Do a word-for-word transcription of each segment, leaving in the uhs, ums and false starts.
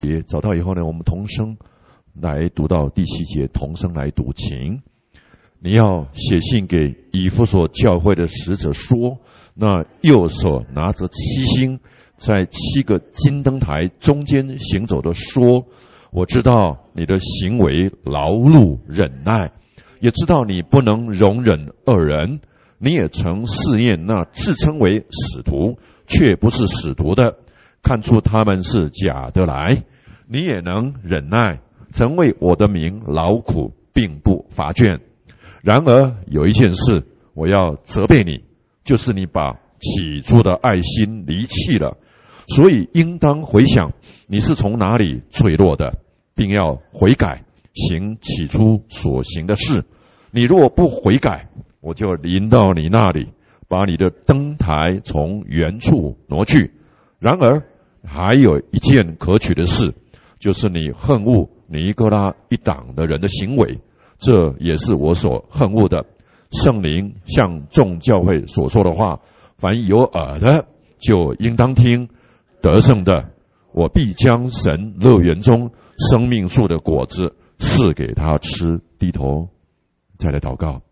节找到以后呢，我们同声来读到第七节，同声来读，请你要写信给以弗所教会的使者说，那右手拿着七星，在七个金灯台中间行走的说，我知道你的行为劳碌忍耐，也知道你不能容忍恶人，你也曾试验那自称为使徒却不是使徒的，看出他们是假的来，你也能忍耐，曾为我的名劳苦，并不乏倦。然而有一件事我要责备你，就是你把起初的爱心离弃了，所以应当回想你是从哪里坠落的，并要悔改，行起初所行的事。你若不悔改，我就临到你那里，把你的灯台从原处挪去。然而还有一件可取的事，就是你恨恶尼哥拉一党的人的行为，这也是我所恨恶的。圣灵向众教会所说的话，凡有耳的就应当听，得胜的我必将神乐园中生命树的果子赐给他吃。低头再来祷告。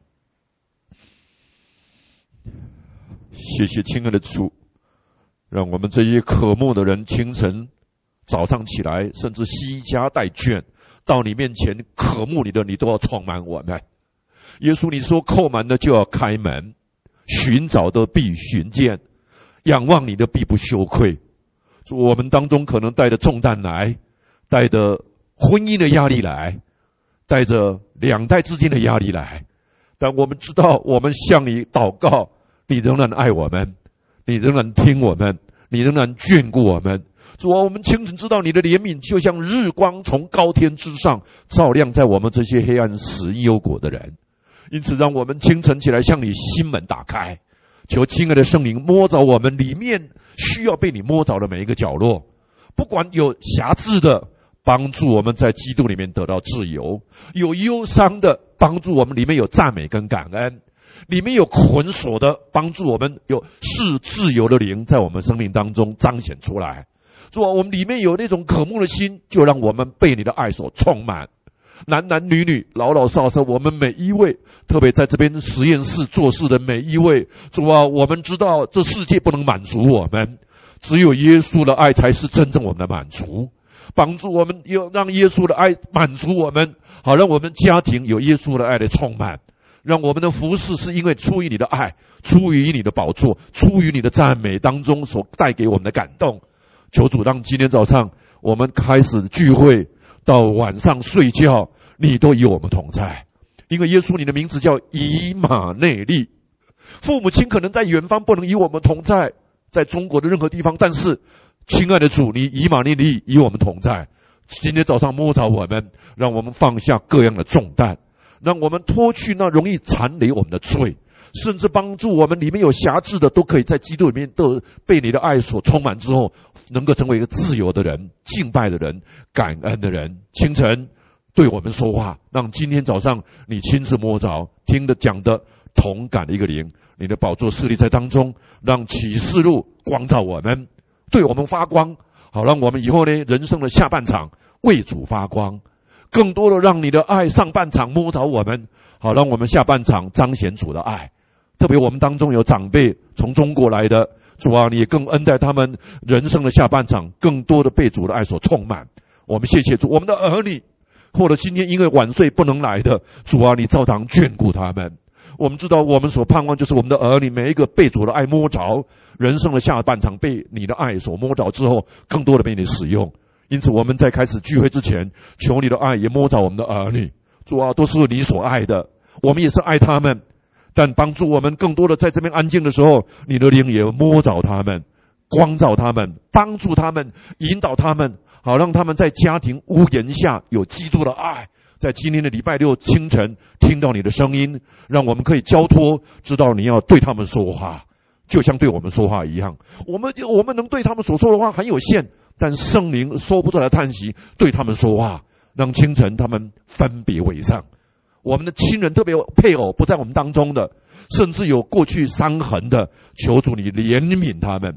谢谢亲爱的主，让我们这些渴慕的人清晨早上起来，甚至惜家带眷到你面前渴慕你的，你都要充满我们。耶稣你说叩门的就要开门，寻找的必寻见，仰望你的必不羞愧。我们当中可能带着重担来，带着婚姻的压力来，带着两代之间的压力来，但我们知道我们向你祷告，你仍然爱我们，你仍然听我们，你仍然眷顾我们。主啊，我们清楚知道你的怜悯就像日光从高天之上照亮在我们这些黑暗死因幽谷的人，因此让我们清晨起来向你心门打开，求亲爱的圣灵摸着我们里面需要被你摸着的每一个角落，不管有瑕疵的，帮助我们在基督里面得到自由，有忧伤的，帮助我们里面有赞美跟感恩，里面有捆锁的，帮助我们有是自由的灵在我们生命当中彰显出来。主啊，我们里面有那种渴慕的心，就让我们被你的爱所充满。男男女女，老老少少，我们每一位，特别在这边实验室做事的每一位，主啊，我们知道这世界不能满足我们，只有耶稣的爱才是真正我们的满足。帮助我们有让耶稣的爱满足我们，好让我们家庭有耶稣的爱的充满，让我们的服事是因为出于你的爱，出于你的宝座，出于你的赞美当中所带给我们的感动。求主让今天早上我们开始聚会到晚上睡觉，你都与我们同在。因为耶稣你的名字叫以马内利，父母亲可能在远方不能与我们同在，在中国的任何地方，但是亲爱的主，你以马内利与我们同在。今天早上摸着我们，让我们放下各样的重担，让我们脱去那容易缠累我们的罪，甚至帮助我们里面有瑕疵的，都可以在基督里面都被你的爱所充满之后，能够成为一个自由的人，敬拜的人，感恩的人。清晨对我们说话，让今天早上你亲自摸着听的讲的同感的一个灵，你的宝座势力在当中，让启示录光照我们，对我们发光，好让我们以后呢人生的下半场为主发光，更多的让你的爱上半场摸着我们，好让我们下半场彰显主的爱。特别我们当中有长辈从中国来的，主啊，你也更恩待他们人生的下半场，更多的被主的爱所充满。我们谢谢主，我们的儿女或者今天因为晚睡不能来的，主啊，你照常眷顾他们。我们知道我们所盼望就是我们的儿女每一个被主的爱摸着，人生的下半场被你的爱所摸着之后，更多的被你使用。因此我们在开始聚会之前，求你的爱也摸着我们的儿女，主啊，都是你所爱的，我们也是爱他们，但帮助我们更多的在这边安静的时候，你的灵也摸着他们，光照他们，帮助他们，引导他们，好让他们在家庭屋檐下有基督的爱，在今天的礼拜六清晨听到你的声音，让我们可以交托，知道你要对他们说话，就像对我们说话一样。我们我们能对他们所说的话很有限，但圣灵说不出来的叹息对他们说话，让清晨他们分别为圣。我们的亲人，特别配偶不在我们当中的，甚至有过去伤痕的，求主你怜悯他们，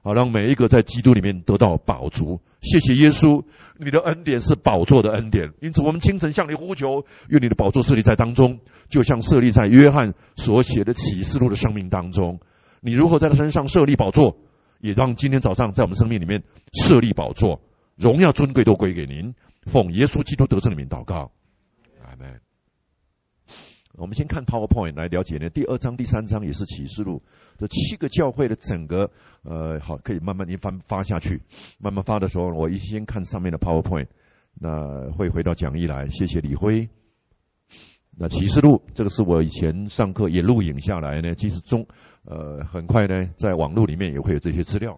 好，让每一个在基督里面得到饱足。谢谢耶稣，你的恩典是宝座的恩典。因此我们清晨向你呼求，愿你的宝座设立在当中，就像设立在约翰所写的启示录的生命当中。你如何在他身上设立宝座，也让今天早上在我们生命里面设立宝座，荣耀尊贵都归给您。奉耶稣基督得胜的名祷告，阿们。我们先看 PowerPoint 来了解呢，第二章、第三章也是启示录这七个教会的整个呃，好，可以慢慢一翻发下去。慢慢发的时候，我一先看上面的 PowerPoint， 那会回到讲义来。谢谢李辉。那启示录这个是我以前上课也录影下来呢，其实中呃很快呢，在网络里面也会有这些资料。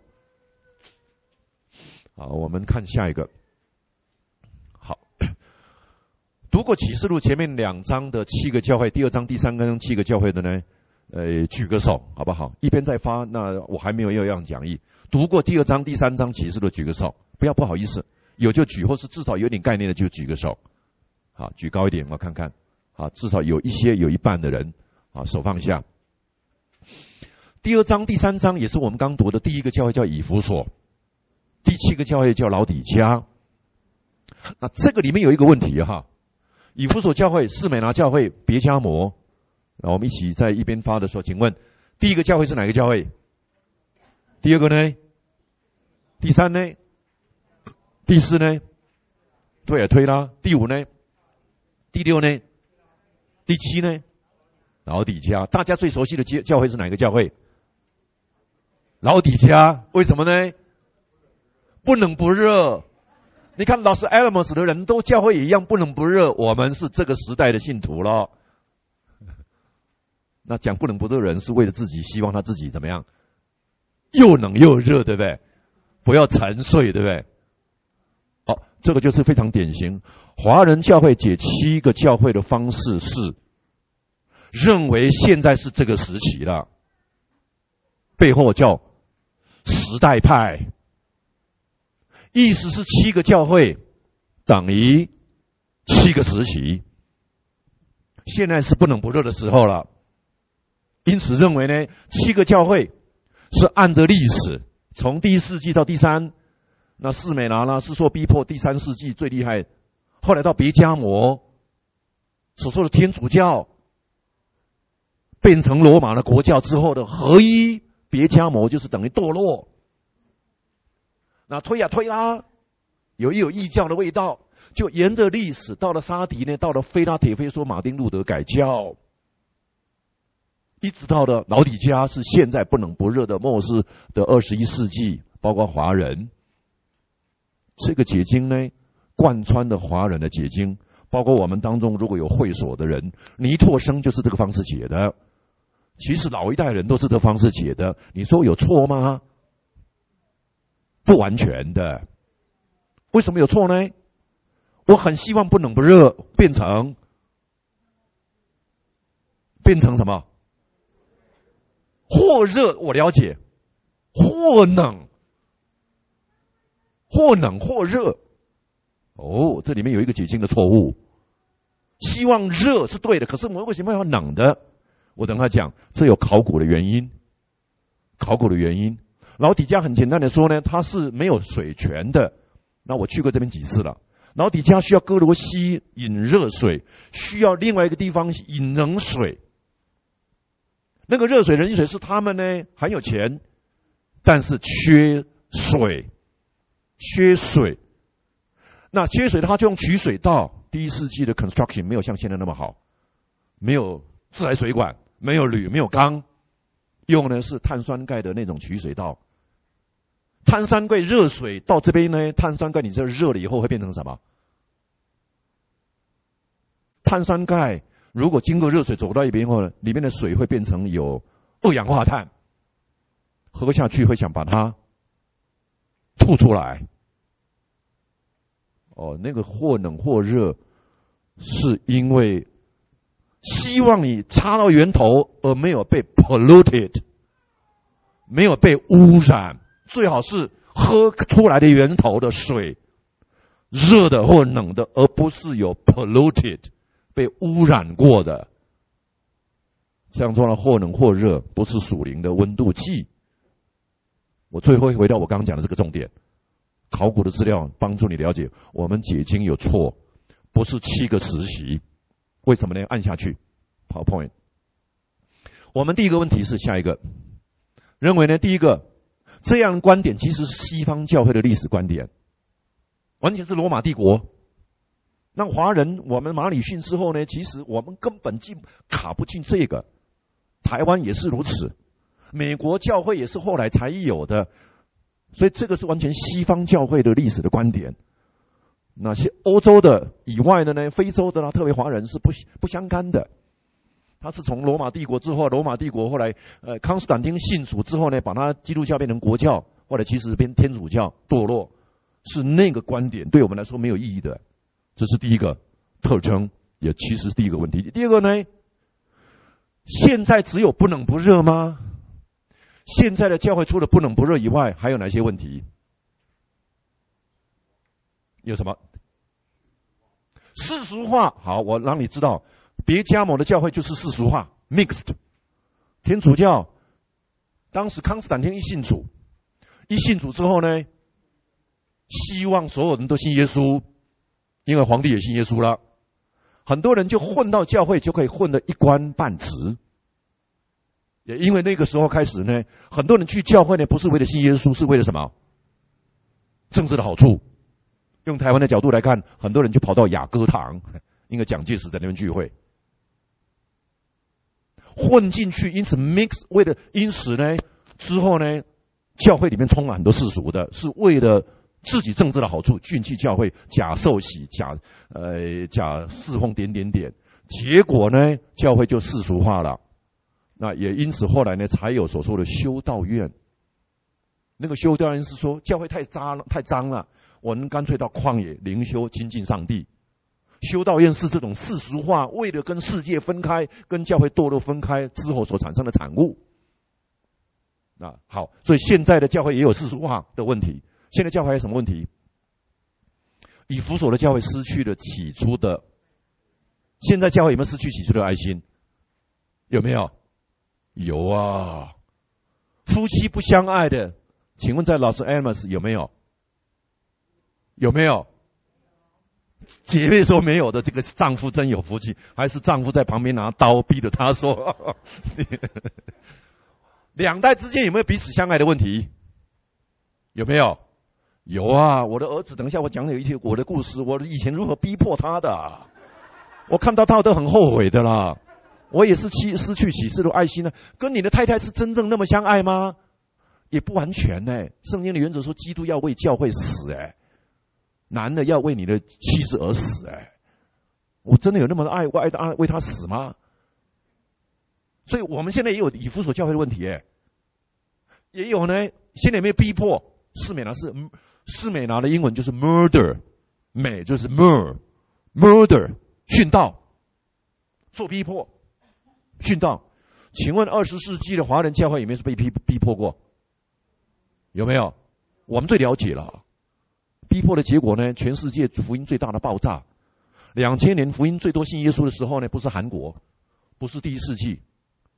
好，我们看下一个。好，读过启示录前面两章的七个教会，第二章、第三章七个教会的呢，呃，举个手好不好？一边在发，那我还没有要让讲义。读过第二章、第三章启示录，举个手，不要不好意思，有就举，或是至少有点概念的就举个手。好，举高一点，我看看。好，至少有一些有一半的人，啊，手放下。第二章、第三章也是我们刚读的，第一个教会叫以弗所，第七个教会叫老底嘉。那这个里面有一个问题哈，以弗所教会、士美拿教会、别迦摩，那我们一起在一边发的时候，请问第一个教会是哪个教会？第二个呢？第三呢？第四呢？推也推啦。第五呢？第六呢？第七呢？老底嘉。大家最熟悉的教会是哪个教会？老底嘉。为什么呢？不冷不热。你看老师 Alamos 的人都教会也一样不冷不热，我们是这个时代的信徒了。那讲不冷不热的人是为了自己，希望他自己怎么样？又冷又热，对不对？不要沉睡，对不对？好，这个就是非常典型。华人教会解七个教会的方式是，认为现在是这个时期了，背后叫时代派，意思是七个教会等于七个时期，现在是不冷不热的时候了。因此认为呢，七个教会是按着历史，从第一世纪到第三，那士美拿啦、士硕逼迫，第三世纪最厉害，后来到别迦摩所说的天主教，变成罗马的国教之后的合一，别迦摩就是等于堕落。那推呀推啦，有一有异教的味道，就沿着历史到了沙迪呢，到了菲拉铁非说马丁路德改教，一直到了老底嘉，是现在不冷不热的末世的二十一世纪，包括华人。这个解经呢，贯穿的华人的解经，包括我们当中如果有会所的人，尼拓生就是这个方式解的。其实老一代人都是这个方式解的，你说有错吗？不完全的。为什么有错呢？我很希望不冷不热变成变成什么？或热，我了解，或冷，或冷或热。哦，这里面有一个解经的错误。希望热是对的，可是我们为什么要冷的？我等他讲，这有考古的原因。考古的原因，老底嘉很简单的说呢，它是没有水泉的。那我去过这边几次了。老底嘉需要哥罗西引热水，需要另外一个地方引冷水。那个热水、冷水是他们呢很有钱，但是缺水，缺水。那缺水的话就用取水道。第一世纪的 construction 没有像现在那么好，没有自来水管，没有铝，没有钢，用的是碳酸钙的那种取水道。碳酸钙热水到这边呢，碳酸钙你知道热了以后会变成什么？碳酸钙如果经过热水走到一边后呢，里面的水会变成有二氧化碳，喝下去会想把它吐出来。哦，那个或冷或热，是因为希望你插到源头而没有被 polluted， 没有被污染，最好是喝出来的源头的水热的或冷的，而不是有 polluted 被污染过的。这样做呢，或冷或热不是属灵的温度计。 我最后回到我刚刚讲的这个重点，考古的资料帮助你了解，我们解经有错，不是七个时期。为什么呢？按下去 ，PowerPoint。我们第一个问题是下一个，认为呢，第一个这样的观点其实是西方教会的历史观点，完全是罗马帝国。那华人，我们马礼逊之后呢，其实我们根本进卡不进这个。台湾也是如此，美国教会也是后来才有的，所以这个是完全西方教会的历史的观点。那些欧洲的以外的呢，非洲的啦，特别华人是不不相干的。他是从罗马帝国之后，罗马帝国后来呃康斯坦丁信主之后呢，把他基督教变成国教，后来其实变天主教堕落，是那个观点对我们来说没有意义的。这是第一个特征，也其实是第一个问题。第二个呢，现在只有不冷不热吗？现在的教会除了不冷不热以外，还有哪些问题？有什么？世俗化。好，我让你知道，别加盟的教会就是世俗化 ，mixed。天主教，当时康斯坦丁一信主，一信主之后呢，希望所有人都信耶稣，因为皇帝也信耶稣了，很多人就混到教会，就可以混得一官半职。也因为那个时候开始呢，很多人去教会呢，不是为了信耶稣，是为了什么？政治的好处。用台湾的角度来看，很多人就跑到雅歌堂，因为蒋介石在那边聚会，混进去，因此 mix 为了因此呢，之后呢，教会里面充满很多世俗的，是为了自己政治的好处，进去教会假受洗、假呃假侍奉点点点，结果呢，教会就世俗化了。那也因此后来呢，才有所说的修道院。那个修道院是说教会太脏了，太脏了。我们干脆到旷野灵修亲近上帝。修道院是这种世俗化，为了跟世界分开，跟教会堕落分开之后所产生的产物。那好，所以现在的教会也有世俗化的问题。现在教会还有什么问题？以弗所的教会失去了起初的，现在教会有没有失去起初的爱心？有没有？有啊。夫妻不相爱的，请问在 Los Alamos 有没有？有没有？姐妹说没有的，这个丈夫真有福气，还是丈夫在旁边拿刀逼着她说？两代之间有没有彼此相爱的问题？有没有？有啊！我的儿子，等一下我讲有一些我的故事，我以前如何逼迫他的，我看到他都很后悔的啦。我也是失去启示的爱心呢。跟你的太太是真正那么相爱吗？也不完全呢、欸。圣经的原则说，基督要为教会死、欸，哎。男的要为你的妻子而死，哎，我真的有那么爱我爱他为他死吗？所以我们现在也有以弗所教会的问题，哎，也有呢。现在有没有逼迫？士美拿是士美拿的英文就是 murder， 美就是 mur，murder 殉道，做逼迫，殉道。请问二十世纪的华人教会有没有被逼逼迫过？有没有？我们最了解了。逼迫的结果呢？全世界福音最大的爆炸。两千年福音最多信耶稣的时候呢，不是韩国，不是第一世纪，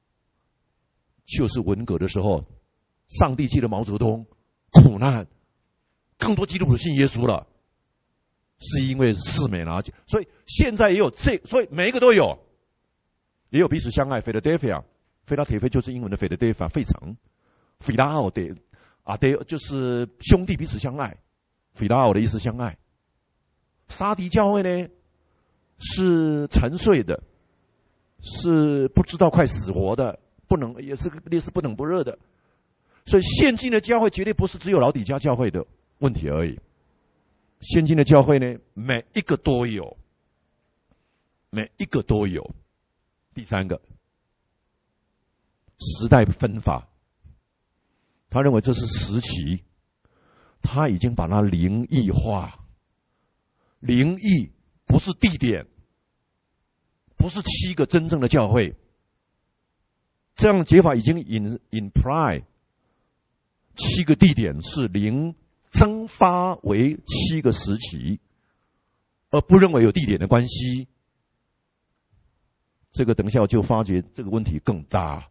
就是文革的时候，上帝记得毛泽东，苦难，更多基督徒信耶稣了，是因为士美拿。所以现在也有这，所以每一个都有，也有彼此相爱。菲拉德菲亚，菲拉铁菲就是英文的菲拉德菲亚，费城，菲拉奥德啊，对，就是兄弟彼此相爱。菲拉奥的意思相爱。沙迪教会呢是沉睡的，是不知道快死活的，不能也是也是不冷不热的。所以现今的教会绝对不是只有老底嘉教会的问题而已。现今的教会呢，每一个都有，每一个都有。第三个，时代分法，他认为这是时期。他已经把它灵异化，灵异不是地点，不是七个真正的教会，这样的解法已经 in imply 七个地点是灵蒸发为七个时期，而不认为有地点的关系。这个等一下我就发觉这个问题更大，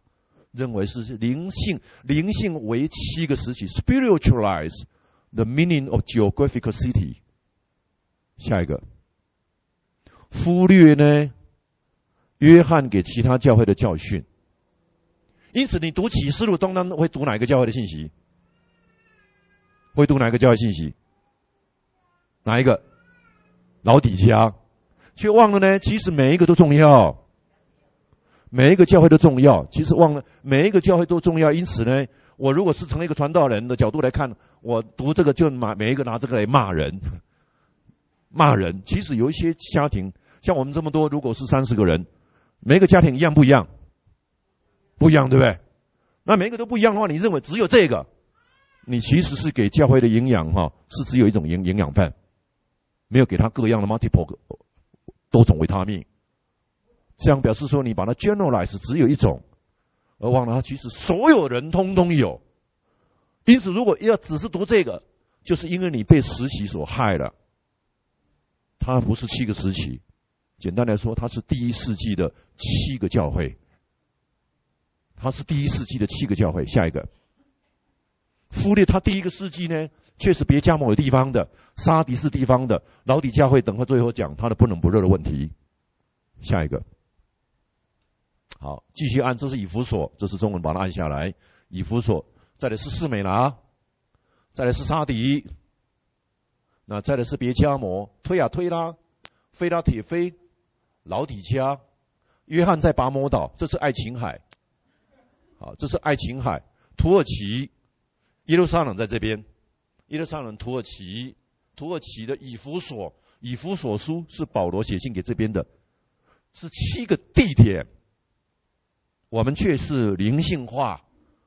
认为是灵性，灵性为七个时期 ，spiritualize the meaning of geographical city。下一个，忽略呢，约翰给其他教会的教训。因此，你读启示录，当然会读哪一个教会的信息？会读哪一个教会信息？哪一个？老底嘉，却忘了呢？其实每一个都重要，每一个教会都重要。其实忘了每一个教会都重要。因此呢，我如果是从一个传道人的角度来看，我读这个就拿每一个拿这个来骂人，骂人。其实有一些家庭，像我们这么多，如果是三十个人，每一个家庭一样不一样？不一样，对不对？那每一个都不一样的话，你认为只有这个，你其实是给教会的营养哈，是只有一种营营养饭，没有给他各样的 multiple 多种维他命。这样表示说，你把它 generalize 只有一种，而忘了它其实所有人通通有。因此，如果要只是读这个，就是因为你被时期所害了。它不是七个时期，简单来说，它是第一世纪的七个教会。它是第一世纪的七个教会。下一个，忽略它第一个世纪呢，确实别加某个地方的，沙迪是地方的，老底教会等会最后讲它的不冷不热的问题。下一个，好，继续按，这是以弗所，这是中文，把它按下来。以弗所，再来是士美拿，再来是沙迪，那再来是别加摩、推亚推拉、菲拉铁菲、老底嘉、约翰在拔摩岛，这是爱琴海。好，这是爱琴海、土耳其、耶路撒冷在这边，耶路撒冷、土耳其、土耳其的以弗所，以弗所书是保罗写信给这边的，是七个地点，我们却是灵性化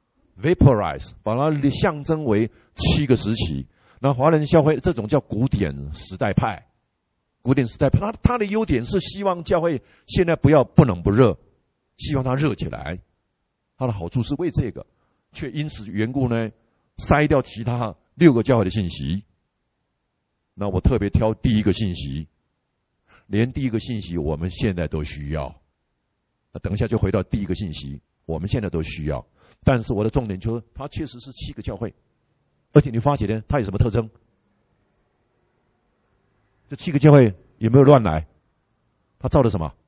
，vaporize， 把它象征为七个时期。那华人教会这种叫古典时代派，古典时代派，它它的优点是希望教会现在不要不冷不热，希望它热起来。它的好处是为这个，却因此缘故呢，筛掉其他六个教会的信息。那我特别挑第一个信息，连第一个信息我们现在都需要。那等一下就回到第一个信息，我们现在都需要。但是我的重点就是，它确实是七个教会，而且你发觉呢，它有什么特征？这七个教会有没有乱来？它照的什么？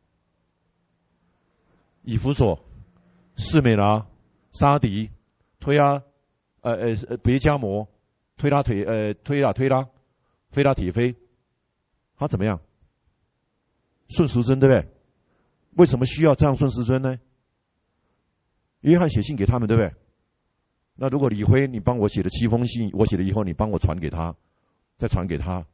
以弗所、士美拿、沙迪、推拉、呃呃别加摩、推拉腿呃推拉推拉、菲拉铁菲，他怎么样？顺时针，对不对？为什么需要这样顺时针呢？约翰写信给他们，对不对？那如果李辉你帮我写了七封信，我写了以后，你帮我传给他，再传给他。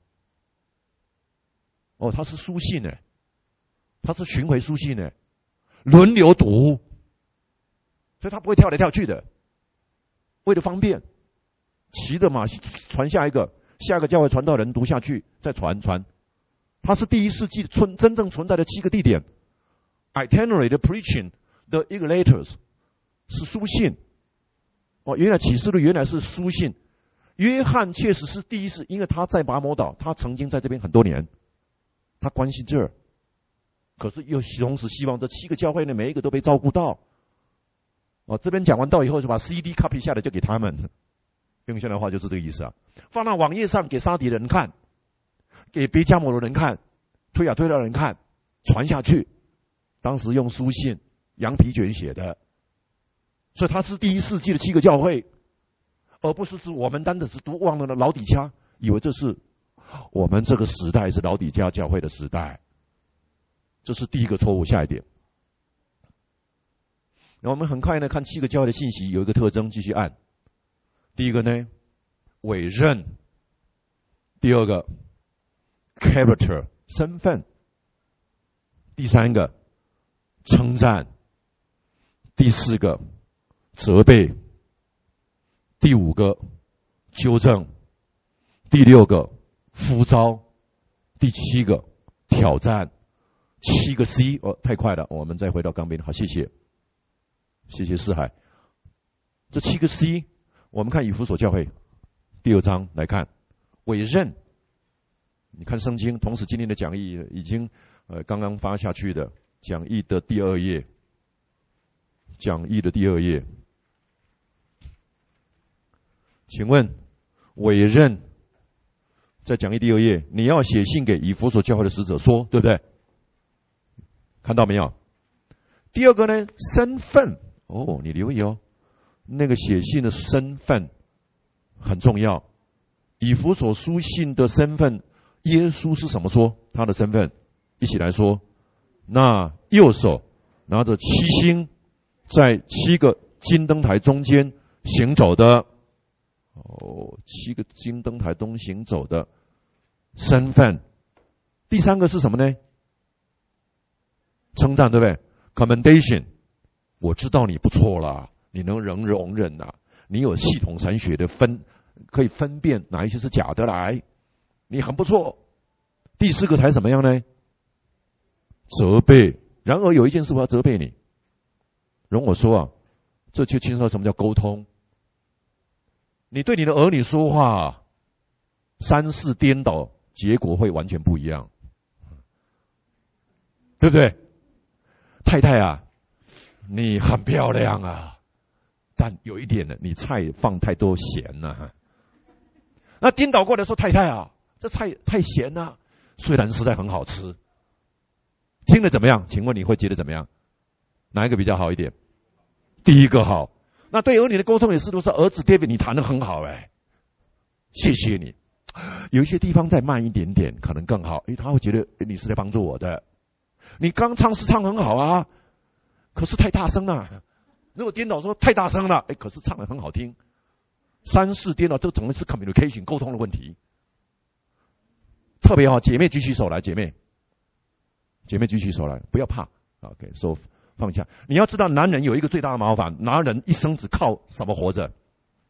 哦，他是书信呢，他是巡回书信呢，轮流读。所以他不会跳来跳去的，为了方便，骑的马传下一个，下一个教会传道人读下去，再传传。它是第一世纪存真正存在的七个地点 ，itinerary 的 preaching 的一个 letters 是书信。哦，原来启示录原来是书信。约翰确实是第一世，因为他在拔摩岛，他曾经在这边很多年，他关心这儿，可是又同时希望这七个教会呢，每一个都被照顾到。哦，这边讲完道以后，就把 C D copy 下来就给他们，用现代话就是这个意思啊。放到网页上给沙迪的人看，给别加摩的人看，推亚推拉的人看，传下去。当时用书信、羊皮卷写的，所以它是第一世纪的七个教会，而不是指我们单的是读忘了的老底嘉，以为这是我们这个时代是老底嘉教会的时代，这是第一个错误。下一点。那我们很快呢看七个教会的信息，有一个特征，继续按。第一个呢，委任；第二个 ，character 身份；第三个，称赞；第四个，责备；第五个，纠正；第六个，呼召；第七个，挑战。七个 C 哦，太快了，我们再回到钢边。好，谢谢。谢谢四海。这七个 C， 我们看以弗所教会第二章来看委任。你看圣经，同时今天的讲义已经呃刚刚发下去的讲义的第二页， 讲义的第二页，请问委任在讲义第二页，你要写信给以弗所教会的使者说，对不对？看到没有？第二个呢，身份哦，你留意哦，那个写信的身份很重要。以弗所书信的身份，耶稣是什么说？他的身份，一起来说。那右手拿着七星，在七个金灯台中间行走的，哦，七个金灯台中行走的身份。第三个是什么呢？称赞，对不对 ？Commendation， 我知道你不错啦，你能能容忍呐、啊，你有系统神学的分，可以分辨哪一些是假的来，你很不错。第四个才怎么样呢？责备。然而有一件事我要责备你，容我说啊，这就牵涉到什么叫沟通。你对你的儿女说话，三四颠倒，结果会完全不一样，对不对？太太啊，你很漂亮啊，但有一点呢，你菜放太多咸了、啊。那颠倒过来说，太太啊，这菜太咸了、啊，虽然实在很好吃。听了怎么样？请问你会觉得怎么样？哪一个比较好一点？第一个好。那对儿女的沟通也是，都是儿子 David 你弹得很好哎，谢谢你。有一些地方再慢一点点可能更好，诶，他会觉得你是在帮助我的。你刚唱是唱很好啊，可是太大声了。如果颠倒说太大声了，诶，可是唱得很好听。三四颠倒，这整个是 communication 沟通的问题。特别好，姐妹举起手来，姐妹。姐妹举起手来，不要怕。OK， 手、so, 放下。你要知道，男人有一个最大的麻烦，男人一生只靠什么活着？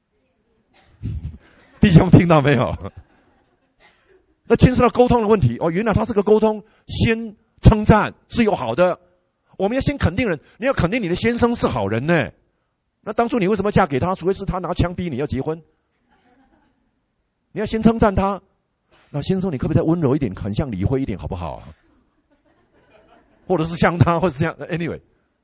弟兄听到没有？那牵涉到沟通的问题哦。原来他是个沟通，先称赞是有好的。我们要先肯定人，你要肯定你的先生是好人呢。那当初你为什么嫁给他？除非是他拿枪逼你要结婚。你要先称赞他。那先生，你可不可以再温柔一点，很像李辉一点，好不好？或者是像他，或者是像 anyway，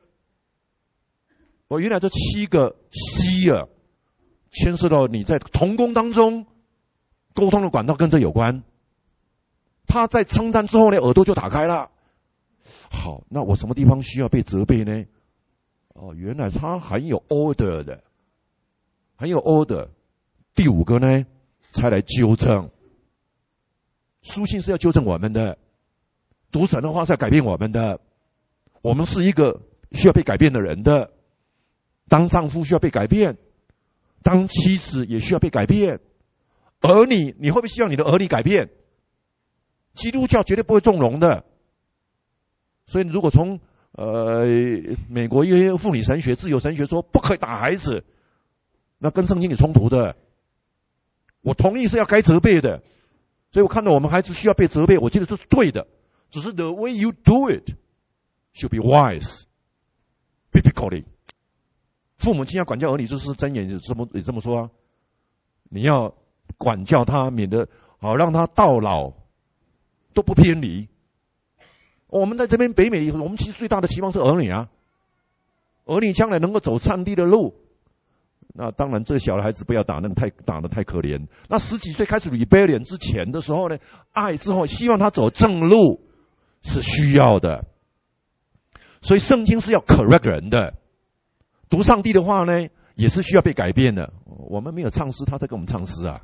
我原来这七个 C 啊，牵涉到你在同工当中沟通的管道跟这有关。他在称赞之后呢，耳朵就打开了。好，那我什么地方需要被责备呢？哦，原来他很有 order 的，很有 order。第五个呢，才来纠正。书信是要纠正我们的。读神的话是要改变我们的，我们是一个需要被改变的人的。当丈夫需要被改变，当妻子也需要被改变。儿女，你会不会希望你的儿女改变？基督教绝对不会纵容的。所以，如果从呃美国一些妇女神学、自由神学说不可以打孩子，那跟圣经有冲突的。我同意是要该责备的，所以我看到我们孩子需要被责备，我觉得这是对的。只是 the way you do it should be wise, biblically。父母亲要管教儿女，这是箴言也这么也这么说啊。你要管教他，免得好让他到老都不偏离。我们在这边北美，我们其实最大的期望是儿女啊，儿女将来能够走上帝的路。那当然，这个小的孩子不要打，那太打得太可怜。那十几岁开始 rebellion 之前的时候呢，爱之后，希望他走正路。是需要的，所以圣经是要 correct 人的。读上帝的话呢，也是需要被改变的。我们没有唱诗，他在跟我们唱诗啊。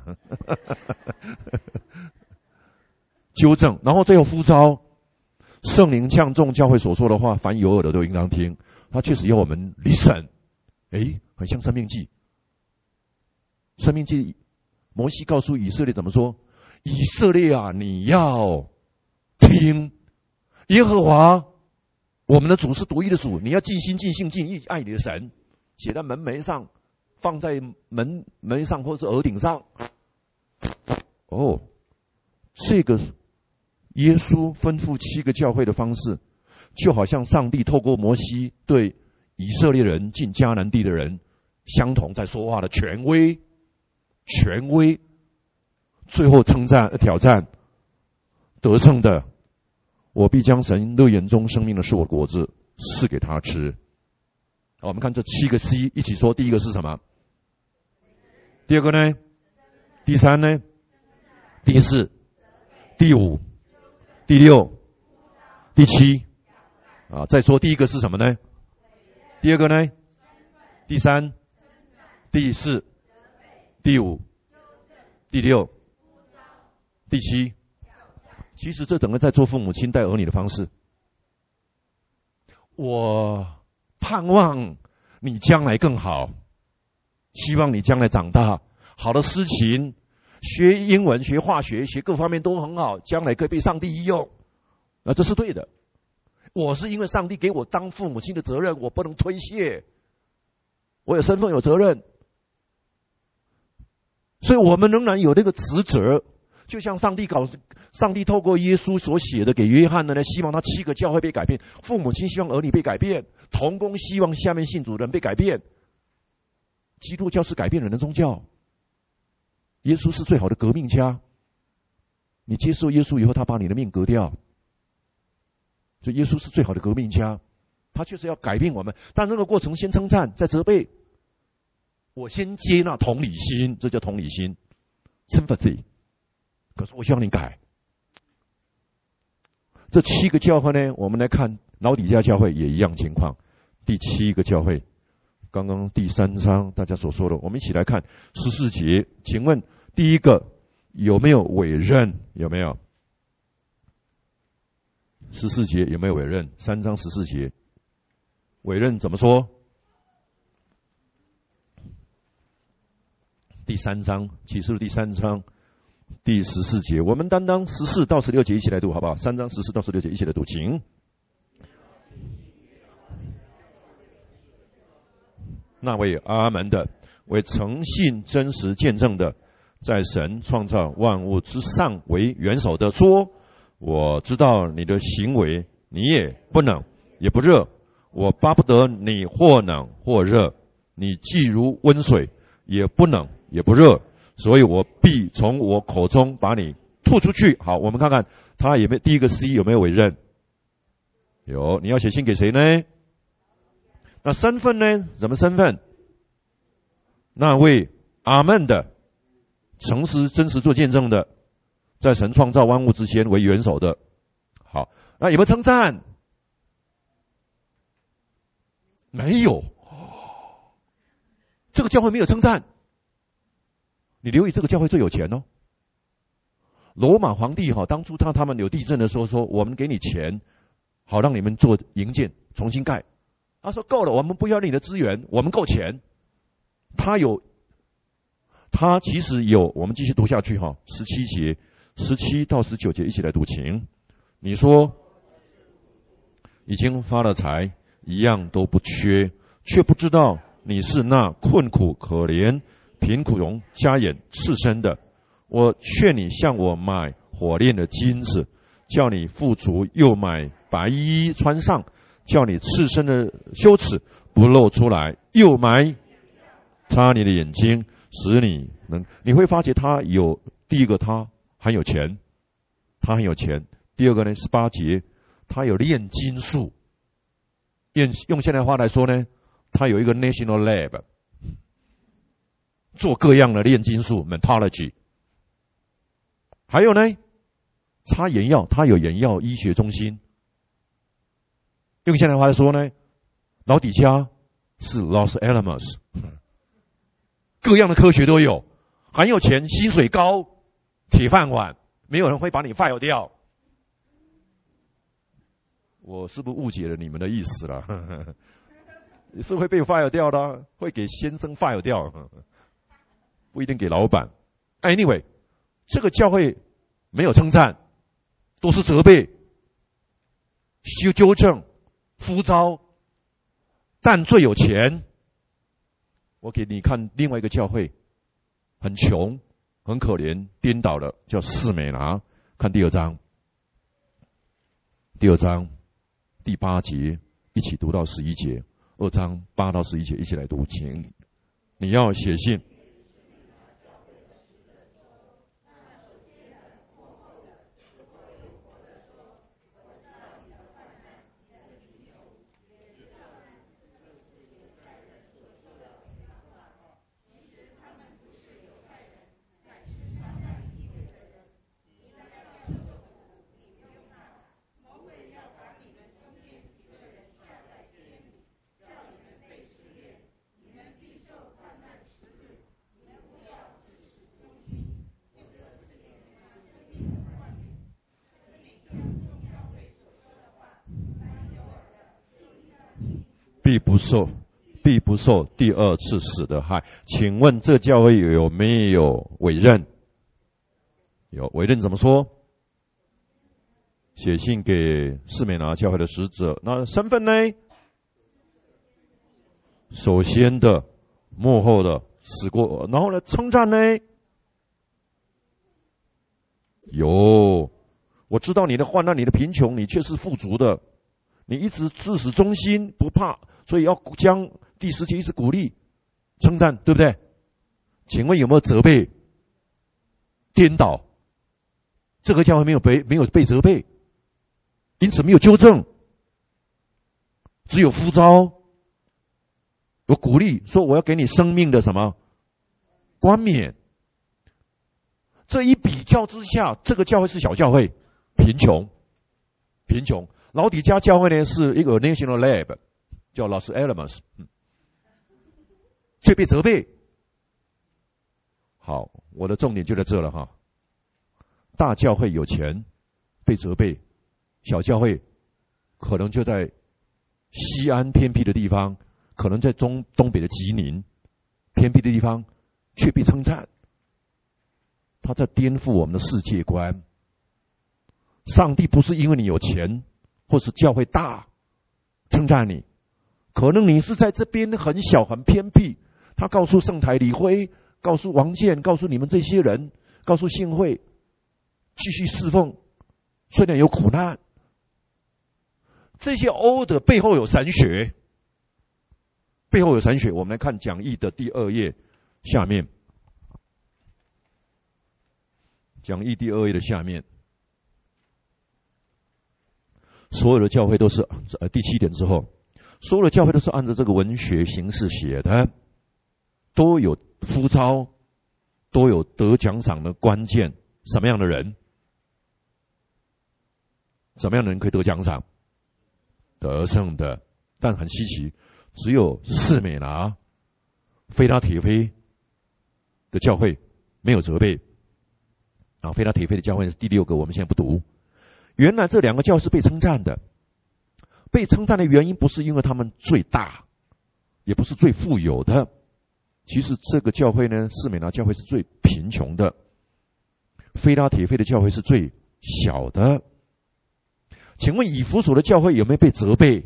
纠正，然后最后呼召，圣灵呛众教会所说的话，凡有耳的都应当听。他确实要我们 listen， 诶，很像生命记。生命记，摩西告诉以色列怎么说？以色列啊，你要听。耶和华，我们的主是独一的主，你要尽心、尽性、尽意爱你的神，写在门楣上，放在门门上或是额顶上。哦，这个耶稣吩咐七个教会的方式，就好像上帝透过摩西对以色列人进迦南地的人相同，在说话的权威，权威，最后称赞、挑战，得胜的。我必将神乐园中生命的是我的果子赐给他吃。 好，我们看这七个 C， 一起说。第一个是什么？第二个呢？第三呢？第四、第五、第六、第七。啊，再说第一个是什么呢？第二个呢？第三、第四、第五、第六、第七。其实这整个在做父母亲带儿女的方式。我盼望你将来更好，希望你将来长大，好的事情，学英文、学化学、学各方面都很好，将来可以被上帝利用。那这是对的。我是因为上帝给我当父母亲的责任，我不能推卸。我有身份，有责任，所以我们仍然有那个职责。就像上帝搞，上帝透过耶稣所写的给约翰的呢，希望他七个教会被改变，父母亲希望儿女被改变，同工希望下面信主的人被改变。基督教是改变人的宗教，耶稣是最好的革命家。你接受耶稣以后，他把你的命革掉。所以耶稣是最好的革命家，他确实要改变我们，但那个过程先称赞，再责备。我先接纳同理心，这叫同理心 sympathy。 可是我希望你改。这七个教会呢，我们来看老底嘉教会也一样情况。第七个教会，刚刚第三章大家所说的，我们一起来看十四节。请问第一个有没有委任？有没有？十四节有没有委任？三章十四节，委任怎么说？第三章启示录第三章第十四节，我们单单十四到十六节一起来读好不好？三章十四到十六节一起来读，请。那位阿门的，为诚信真实见证的，在神创造万物之上为元首的说，我知道你的行为，你也不冷也不热，我巴不得你或冷或热，你既如温水，也不冷也不热，所以我必从我口中把你吐出去。好，我们看看他有没有第一个 C 有没有委任？有。你要写信给谁呢？那身份呢？什么身份？那位阿们的，诚实真实做见证的，在神创造万物之前为元首的。好，那有没有称赞？没有。这个教会没有称赞。你留意，这个教会最有钱哦。罗马皇帝哈，当初他他们有地震的时候说，我们给你钱，好让你们做营建重新盖。他说够了，我们不要你的资源，我们够钱。他有，他其实有，我们继续读下去哈，十七节，十七到十九节一起来读，请。你说已经发了财，一样都不缺，却不知道你是那困苦可怜、贫苦荣、瞎眼、赤身的。我劝你向我买火炼的金子，叫你富足；又买白衣穿上，叫你赤身的羞耻不露出来；又买擦你的眼睛，使你能。你会发觉他有，第一个他很有钱，他很有钱。第二个呢，十八节，他有炼金术。用用现代话来说呢，他有一个 national lab， 做各样的炼金术 metallurgy。还有呢，擦眼药，他有眼药医学中心。用现代话来说呢，老底嘉是 Los Alamos， 各样的科学都有，很有钱，薪水高，铁饭碗，没有人会把你 fire 掉。我是不是误解了你们的意思了？你是会被 fire 掉的，会给先生 fire 掉，不一定给老板。Anyway， 这个教会没有称赞，都是责备、修纠正、呼召，但最有钱。我给你看另外一个教会，很穷、很可怜、颠倒的，叫士美拿。看第二章，第二章第八节，一起读到十一节。二章八到十一节，一起来读，请。你要写信。 必不受，必不受第二次死的害。请问这教会有没有委任？有委任怎么说？写信给士美拿教会的使者。那身份呢？首先的、幕后的、死过，然后呢？称赞呢？有，我知道你的患难，你的贫穷，你却是富足的。你一直自始忠心，不怕，所以要将第十节一直鼓励、称赞，对不对？请问有没有责备、颠倒？这个教会没有被没有被责备，因此没有纠正，只有呼召。有鼓励说我要给你生命的什么冠冕。这一比较之下，这个教会是小教会，贫穷，贫穷。老底嘉教会呢是一个 national lab， 叫 Los Alamos， 却被责备。好，我的重点就在这了哈。大教会有钱被责备，小教会可能就在西安偏僻的地方，可能在中东北的吉宁偏僻的地方，却被称赞。他在颠覆我们的世界观。上帝不是因为你有钱或是教会大称赞你，可能你是在这边很小很偏僻。他告诉圣台李辉，告诉王健，告诉你们这些人，告诉信会，继续侍奉，虽然有苦难。这些欧的背后有神学，背后有神学。我们来看讲义的第二页下面，讲义第二页的下面，所有的教会都是呃第七点之后，所有的教会都是按照这个文学形式写的，都有呼召，都有得奖赏的关键。什么样的人？什么样的人可以得奖赏？得胜的。但很稀奇，只有士美拿、菲拉铁菲的教会没有责备。然后菲拉铁菲的教会是第六个，我们现在不读。原来这两个教会是被称赞的，被称赞的原因不是因为他们最大，也不是最富有的。其实这个教会呢，士美拿教会是最贫穷的，菲拉铁菲的教会是最小的。请问以弗所的教会有没有被责备？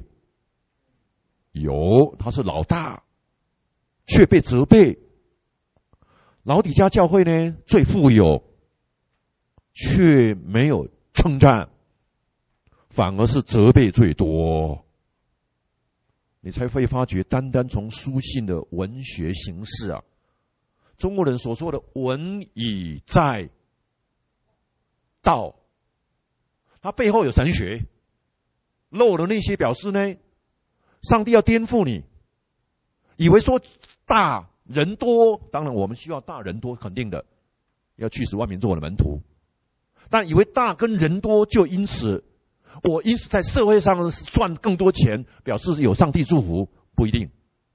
有，他是老大，却被责备。老底嘉教会呢，最富有，却没有称赞，反而是责备最多。你才会发觉，单单从书信的文学形式啊，中国人所说的文以载道，它背后有神学，漏了那些表示呢，上帝要颠覆你，以为说大人多，当然我们需要大人多，肯定的，要去使万民做我的门徒。但以为大跟人多就因此，我因此在社会上赚更多钱，表示有上帝祝福，不一定。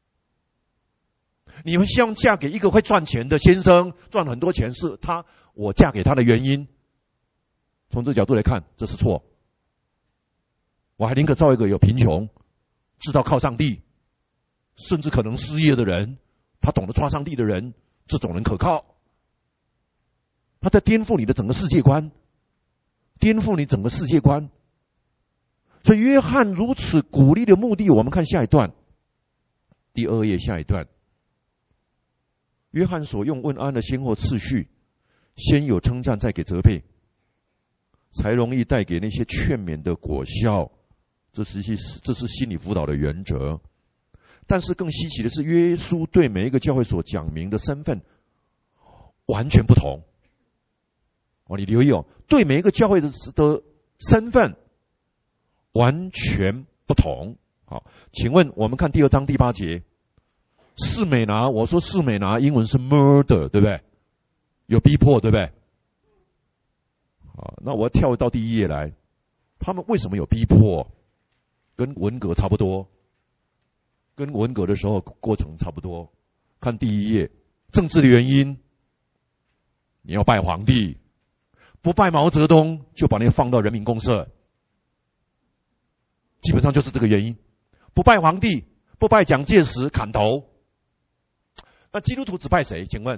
你们希望嫁给一个会赚钱的先生，赚很多钱是他我嫁给他的原因，从这角度来看，这是错。我还宁可造一个有贫穷、知道靠上帝，甚至可能失业的人，他懂得抓上帝的人，这种人可靠。他在颠覆你的整个世界观，颠覆你整个世界观。所以约翰如此鼓励的目的，我们看下一段，第二页下一段。约翰所用问安的先后次序，先有称赞，再给责备，才容易带给那些劝勉的果效。这是这是心理辅导的原则。但是更稀奇的是，耶稣对每一个教会所讲明的身份完全不同。哦，你留意哦，对每一个教会的的身份完全不同。好，请问我们看第二章第八节，士美拿，我说士美拿英文是 murder， 对不对？有逼迫，对不对？好，那我要跳到第一页来，他们为什么有逼迫？跟文革差不多，跟文革的时候过程差不多。看第一页，政治的原因，你要拜皇帝，不拜毛泽东就把你放到人民公社，基本上就是这个原因。不拜皇帝， 不拜蒋介石砍头。那基督徒只拜谁？请问，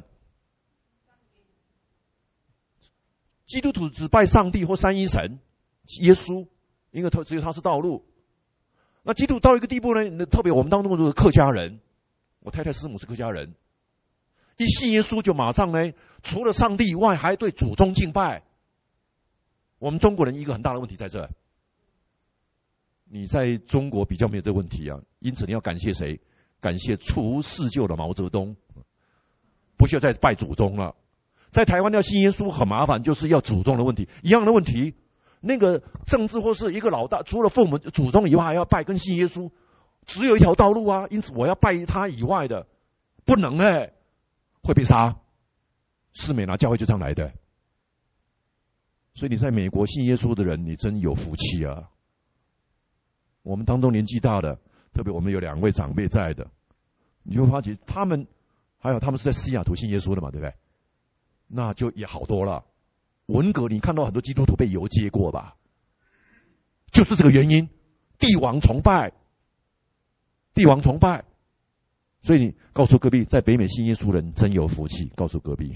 基督徒只拜上帝或三一神，耶稣，因为他只有他是道路。那基督徒到一个地步呢，特别我们当中的客家人，我太太师母是客家人，一信耶稣就马上呢，除了上帝以外，还对祖宗敬拜。我们中国人一个很大的问题在这，你在中国比较没有这个问题啊，因此你要感谢谁？感谢除世旧的毛泽东，不需要再拜祖宗了。在台湾要信耶稣很麻烦，就是要祖宗的问题，一样的问题。那个政治或是一个老大，除了父母祖宗以外，还要拜跟信耶稣，只有一条道路啊。因此我要拜他以外的，不能哎、欸，会被杀。士美拿教会就这样来的。所以你在美国信耶稣的人，你真有福气啊！我们当中年纪大的，特别我们有两位长辈在的，你就发觉他们，还有他们是在西雅图信耶稣的嘛，对不对？那就也好多了。文革你看到很多基督徒被游街过吧？就是这个原因，帝王崇拜，帝王崇拜。所以你告诉隔壁，在北美信耶稣人真有福气。告诉隔壁。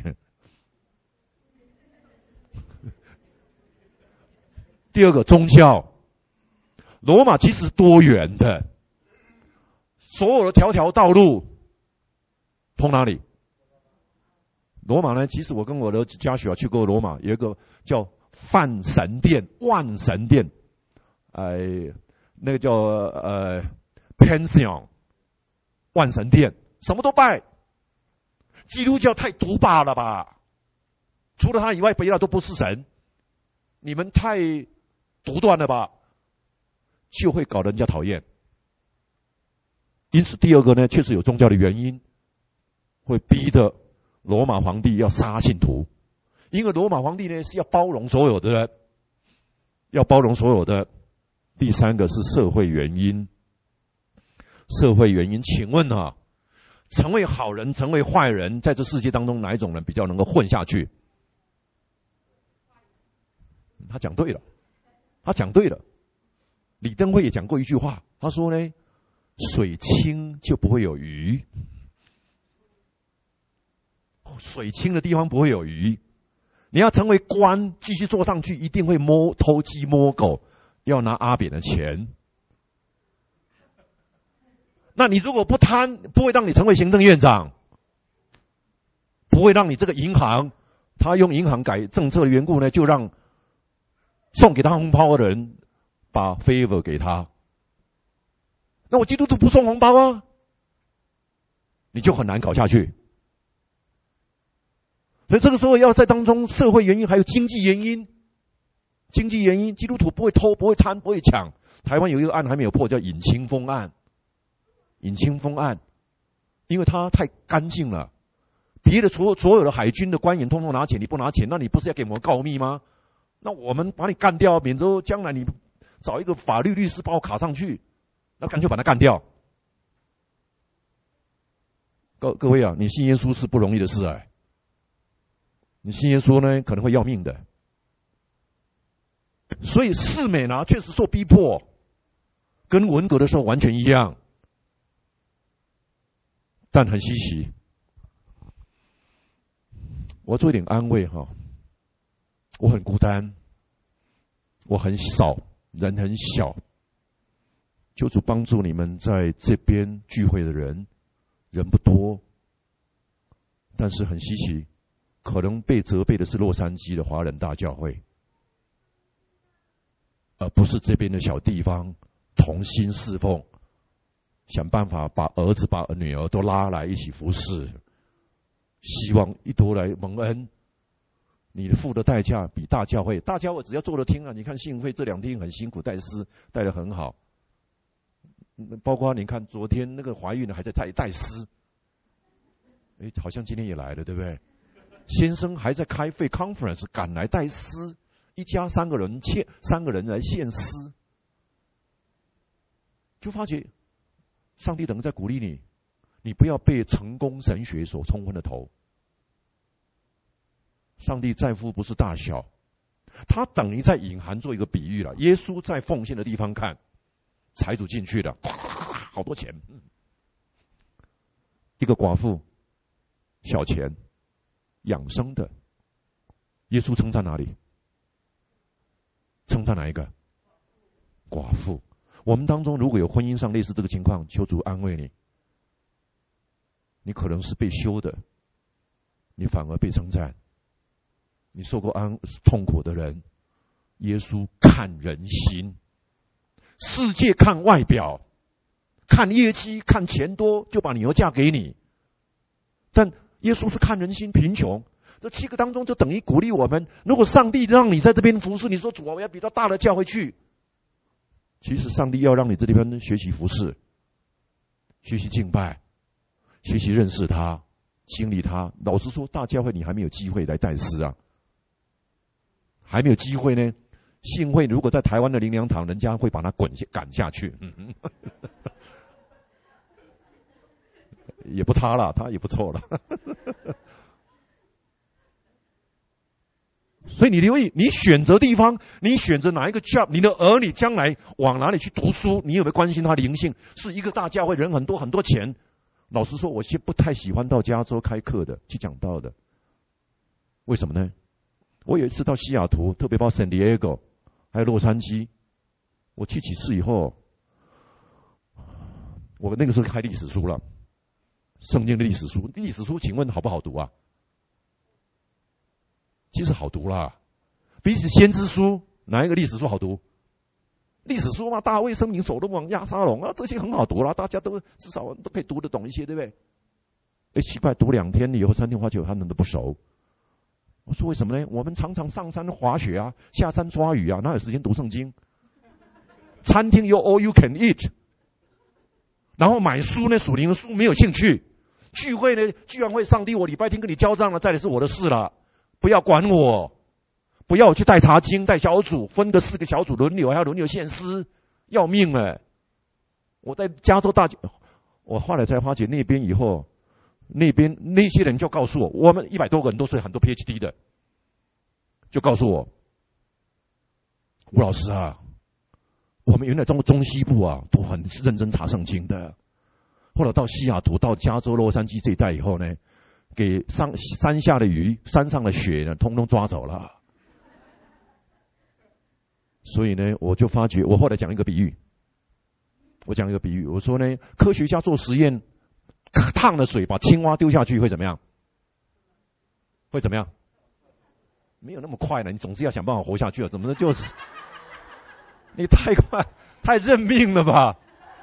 第二个宗教，罗马其实多元的，所有的条条道路通哪里？罗马呢？其实我跟我的家属去过罗马，有一个叫泛神殿、万神殿，哎，那个叫呃 Pantheon 万神殿，什么都拜。基督教太独霸了吧？除了他以外，别的都不是神。你们太独断了吧？就会搞人家讨厌。因此，第二个呢，确实有宗教的原因，会逼得罗马皇帝要杀信徒，因为罗马皇帝呢是要包容所有的人，要包容所有的。第三个是社会原因，社会原因，请问啊，成为好人，成为坏人，在这世界当中哪一种人比较能够混下去？他讲对了，他讲对了。李登辉也讲过一句话，他说呢，水清就不会有鱼。水清的地方不会有鱼，你要成为官，继续做上去，一定会摸偷鸡摸狗，要拿阿扁的钱。那你如果不贪，不会让你成为行政院长，不会让你这个银行，他用银行改政策的缘故呢，就让送给他红包的人把 favor 给他。那我基督徒不送红包啊，你就很难搞下去。所以这个时候要在当中社会原因还有经济原因，经济原因，基督徒不会偷，不会贪，不会抢。台湾有一个案还没有破，叫尹清风案。尹清风案，因为他太干净了，别的所所有的海军的官员通通拿钱，你不拿钱，那你不是要给我们告密吗？那我们把你干掉，免得将来你找一个法律律师把我卡上去，那干脆把他干掉。各各位啊，你信耶稣是不容易的事哎。你信耶稣呢，可能会要命的。所以士美拿确实受逼迫，跟文革的时候完全一样。但很稀奇，我做一点安慰哈。我很孤单，我很少，人很小。求主帮助你们在这边聚会的人，人不多，但是很稀奇。可能被责备的是洛杉矶的华人大教会，而不是这边的小地方同心侍奉，想办法把儿子把女儿都拉来一起服侍，希望一同来蒙恩。你付的代价比大教会，大教会只要坐着听啊，你看信会这两天很辛苦，带诗带得很好，包括你看昨天那个怀孕的还在带带诗，哎，好像今天也来了，对不对？先生还在开会 conference， 赶来带诗，一家三个人献三个人来献诗，就发觉上帝等在鼓励你，你不要被成功神学所冲昏了头。上帝在乎不是大小，他等于在隐含做一个比喻了。耶稣在奉献的地方看，财主进去了，好多钱， 一个寡妇，小钱，养生的。耶稣称赞哪里？称赞哪一个？寡妇。我们当中如果有婚姻上类似这个情况，求主安慰你。你可能是被休的，你反而被称赞。你受过安痛苦的人，耶稣看人心，世界看外表，看业绩，看钱多就把女儿嫁给你。但耶稣是看人心，贫穷。这七个当中就等于鼓励我们，如果上帝让你在这边服侍，你说主啊，我要比较大的教会去。其实上帝要让你这地方学习服侍，学习敬拜，学习认识他，经历他。老实说，大教会你还没有机会来带诗啊，还没有机会呢。信会如果在台湾的灵粮堂，人家会把他滚赶下去，嗯、也不差了，他也不错了。所以你留意，你选择地方，你选择哪一个 job， 你的儿女将来往哪里去读书，你有没有关心他灵性？是一个大教会，人很多，很多钱。老实说，我现在不太喜欢到加州开课的，去讲道的。为什么呢？我有一次到西雅图，特别到 San Diego， 还有洛杉矶，我去几次以后，我那个时候开历史书了，圣经的历史书，历史书请问好不好读啊？其实好读啦，比起先知书，哪一个历史书好读？历史书嘛，大卫、生命、所罗门、亚沙龙啊，这些很好读啦，大家都至少都可以读得懂一些，对不对？哎，奇怪，读两天以后，三天花酒他们都不熟。我说为什么呢？我们常常上山滑雪啊，下山抓鱼啊，哪有时间读圣经？餐厅有 all you can eat， 然后买书呢，属灵的书没有兴趣。聚会呢，聚完会，上帝我礼拜天跟你交账了，再来是我的事了。不要管我，不要我去带查经、带小组，分个四个小组轮流，还要轮流献诗，要命哎！我在加州大，我后来才发觉那边以后，那边那些人就告诉我，我们一百多个人都是很多 P H D 的，就告诉我，吴老师啊，我们原来中中西部啊都很认真查圣经的，后来到西雅图、到加州洛杉矶这一带以后呢，给山山下的鱼、山上的雪呢，通通抓走了。所以呢，我就发觉，我后来讲一个比喻，我讲一个比喻，我说呢，科学家做实验，烫了水把青蛙丢下去会怎么样？会怎么样？没有那么快呢，你总是要想办法活下去了，怎么能就是你太快，太认命了吧？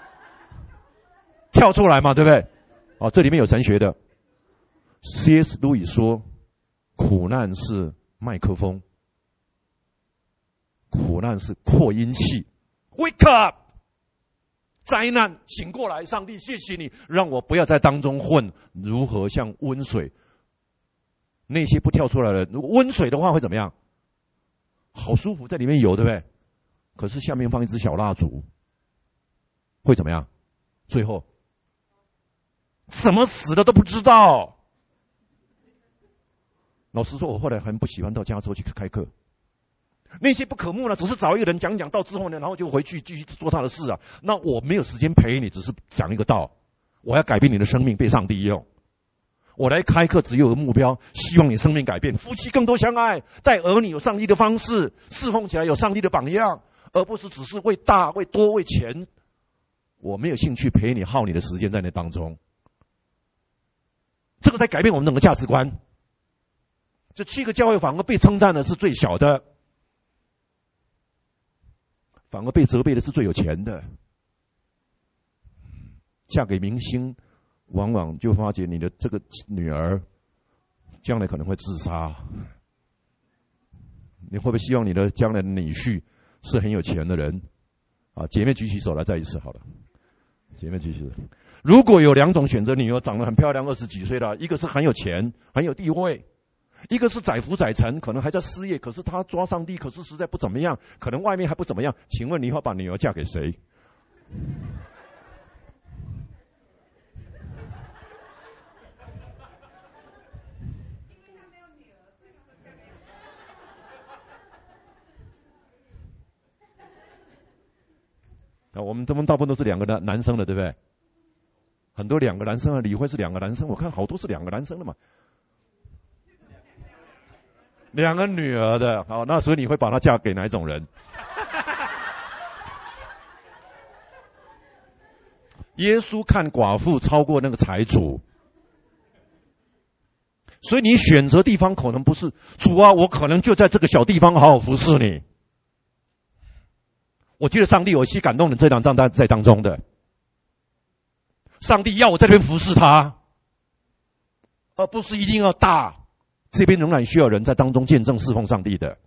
跳出来嘛，对不对？哦，这里面有神学的。C S 路易说，苦难是麦克风，苦难是扩音器。Wake up！ 灾难，醒过来！上帝，谢谢你，让我不要在当中混。如何像温水？那些不跳出来的，如果温水的话会怎么样？好舒服，在里面游，对不对？可是下面放一支小蜡烛，会怎么样？最后怎么死的都不知道。老实说，我后来很不喜欢到加州去开课。那些不可慕呢，只是找一个人讲讲道之后呢，然后就回去继续做他的事啊。那我没有时间陪你，只是讲一个道。我要改变你的生命，被上帝用。我来开课只有个目标，希望你生命改变，夫妻更多相爱，带儿女有上帝的方式，侍奉起来有上帝的榜样，而不是只是为大、为多、为钱。我没有兴趣陪你耗你的时间在那当中。这个才改变我们整个价值观。这七个教会反而被称赞的是最小的，反而被责备的是最有钱的。嫁给明星，往往就发觉你的这个女儿将来可能会自杀。你会不会希望你的将来的女婿是很有钱的人？啊，姐妹举起手来，再一次好了。姐妹举起手。如果有两种选择，女儿长得很漂亮，二十几岁了，一个是很有钱、很有地位。一个是载浮载沉，可能还在失业，可是他抓上帝，可是实在不怎么样，可能外面还不怎么样。请问你要把女儿嫁给谁？啊，我们这边大部分都是两个男男生的，对不对？ 很多两个男生啊，李慧是两个男生，我看好多是两个男生的嘛。两个女儿的，好，那所以你会把她嫁给哪一种人？耶稣看寡妇超过那个财主，所以你选择地方可能不是主啊，我可能就在这个小地方好好服侍你。我觉得上帝有些感动人，这两章在当中的，上帝要我在这边服侍他，而不是一定要大。这边仍然需要人在当中见证侍奉上帝的，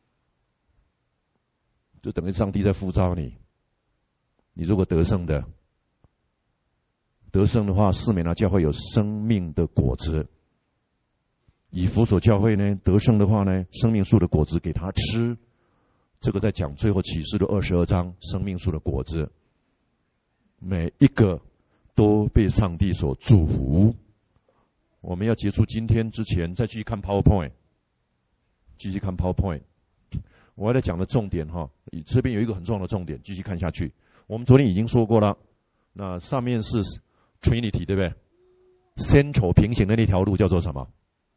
就等于上帝在呼召你。你如果得胜的，得胜的话，士美拿教会有生命的果子；以弗所教会呢，得胜的话呢，生命树的果子给他吃。这个在讲最后启示的二十二章，生命树的果子，每一个都被上帝所祝福。我们要结束今天之前，再继续看 PowerPoint， 继续看 PowerPoint。我要来讲的重点哈，这边有一个很重要的重点，继续看下去。我们昨天已经说过了，那上面是 Trinity， 对不对 ？Central 平行的那条路叫做什么？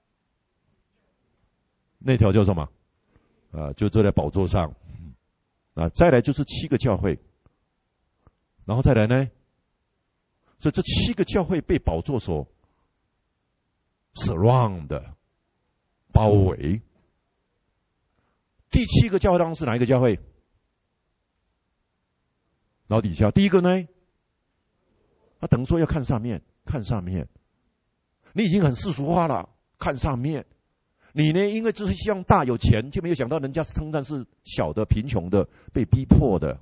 那条叫什么？啊，就坐在宝座上。啊，再来就是七个教会，然后再来呢，所以这七个教会被宝座所surround 的包围。第七个教会当中是哪一个教会？然后底下第一个呢？他等于说要看上面，看上面。你已经很世俗化了，看上面。你呢？因为只是希望大有钱，就没有想到人家称赞是小的、贫穷的、被逼迫的。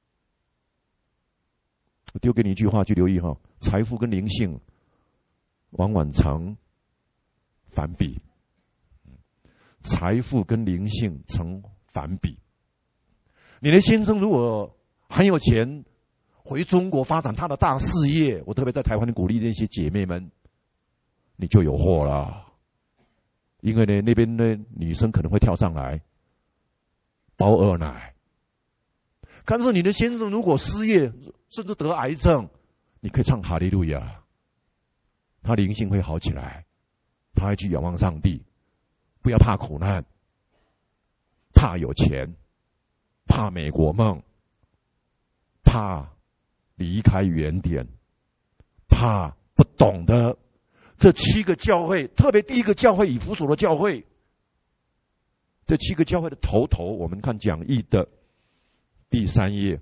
我丢给你一句话，去留意哈：财富跟灵性往往常反比，财富跟灵性成反比。你的先生如果很有钱，回中国发展他的大事业，我特别在台湾鼓励那些姐妹们，你就有祸了。因为呢，那边的女生可能会跳上来包二奶。但是你的先生如果失业，甚至得癌症，你可以唱哈利路亚，他灵性会好起来，他会去仰望上帝。不要怕苦难，怕有钱，怕美国梦，怕离开原点，怕不懂得。这七个教会，特别第一个教会以弗所的教会，这七个教会的头头，我们看讲义的第三页，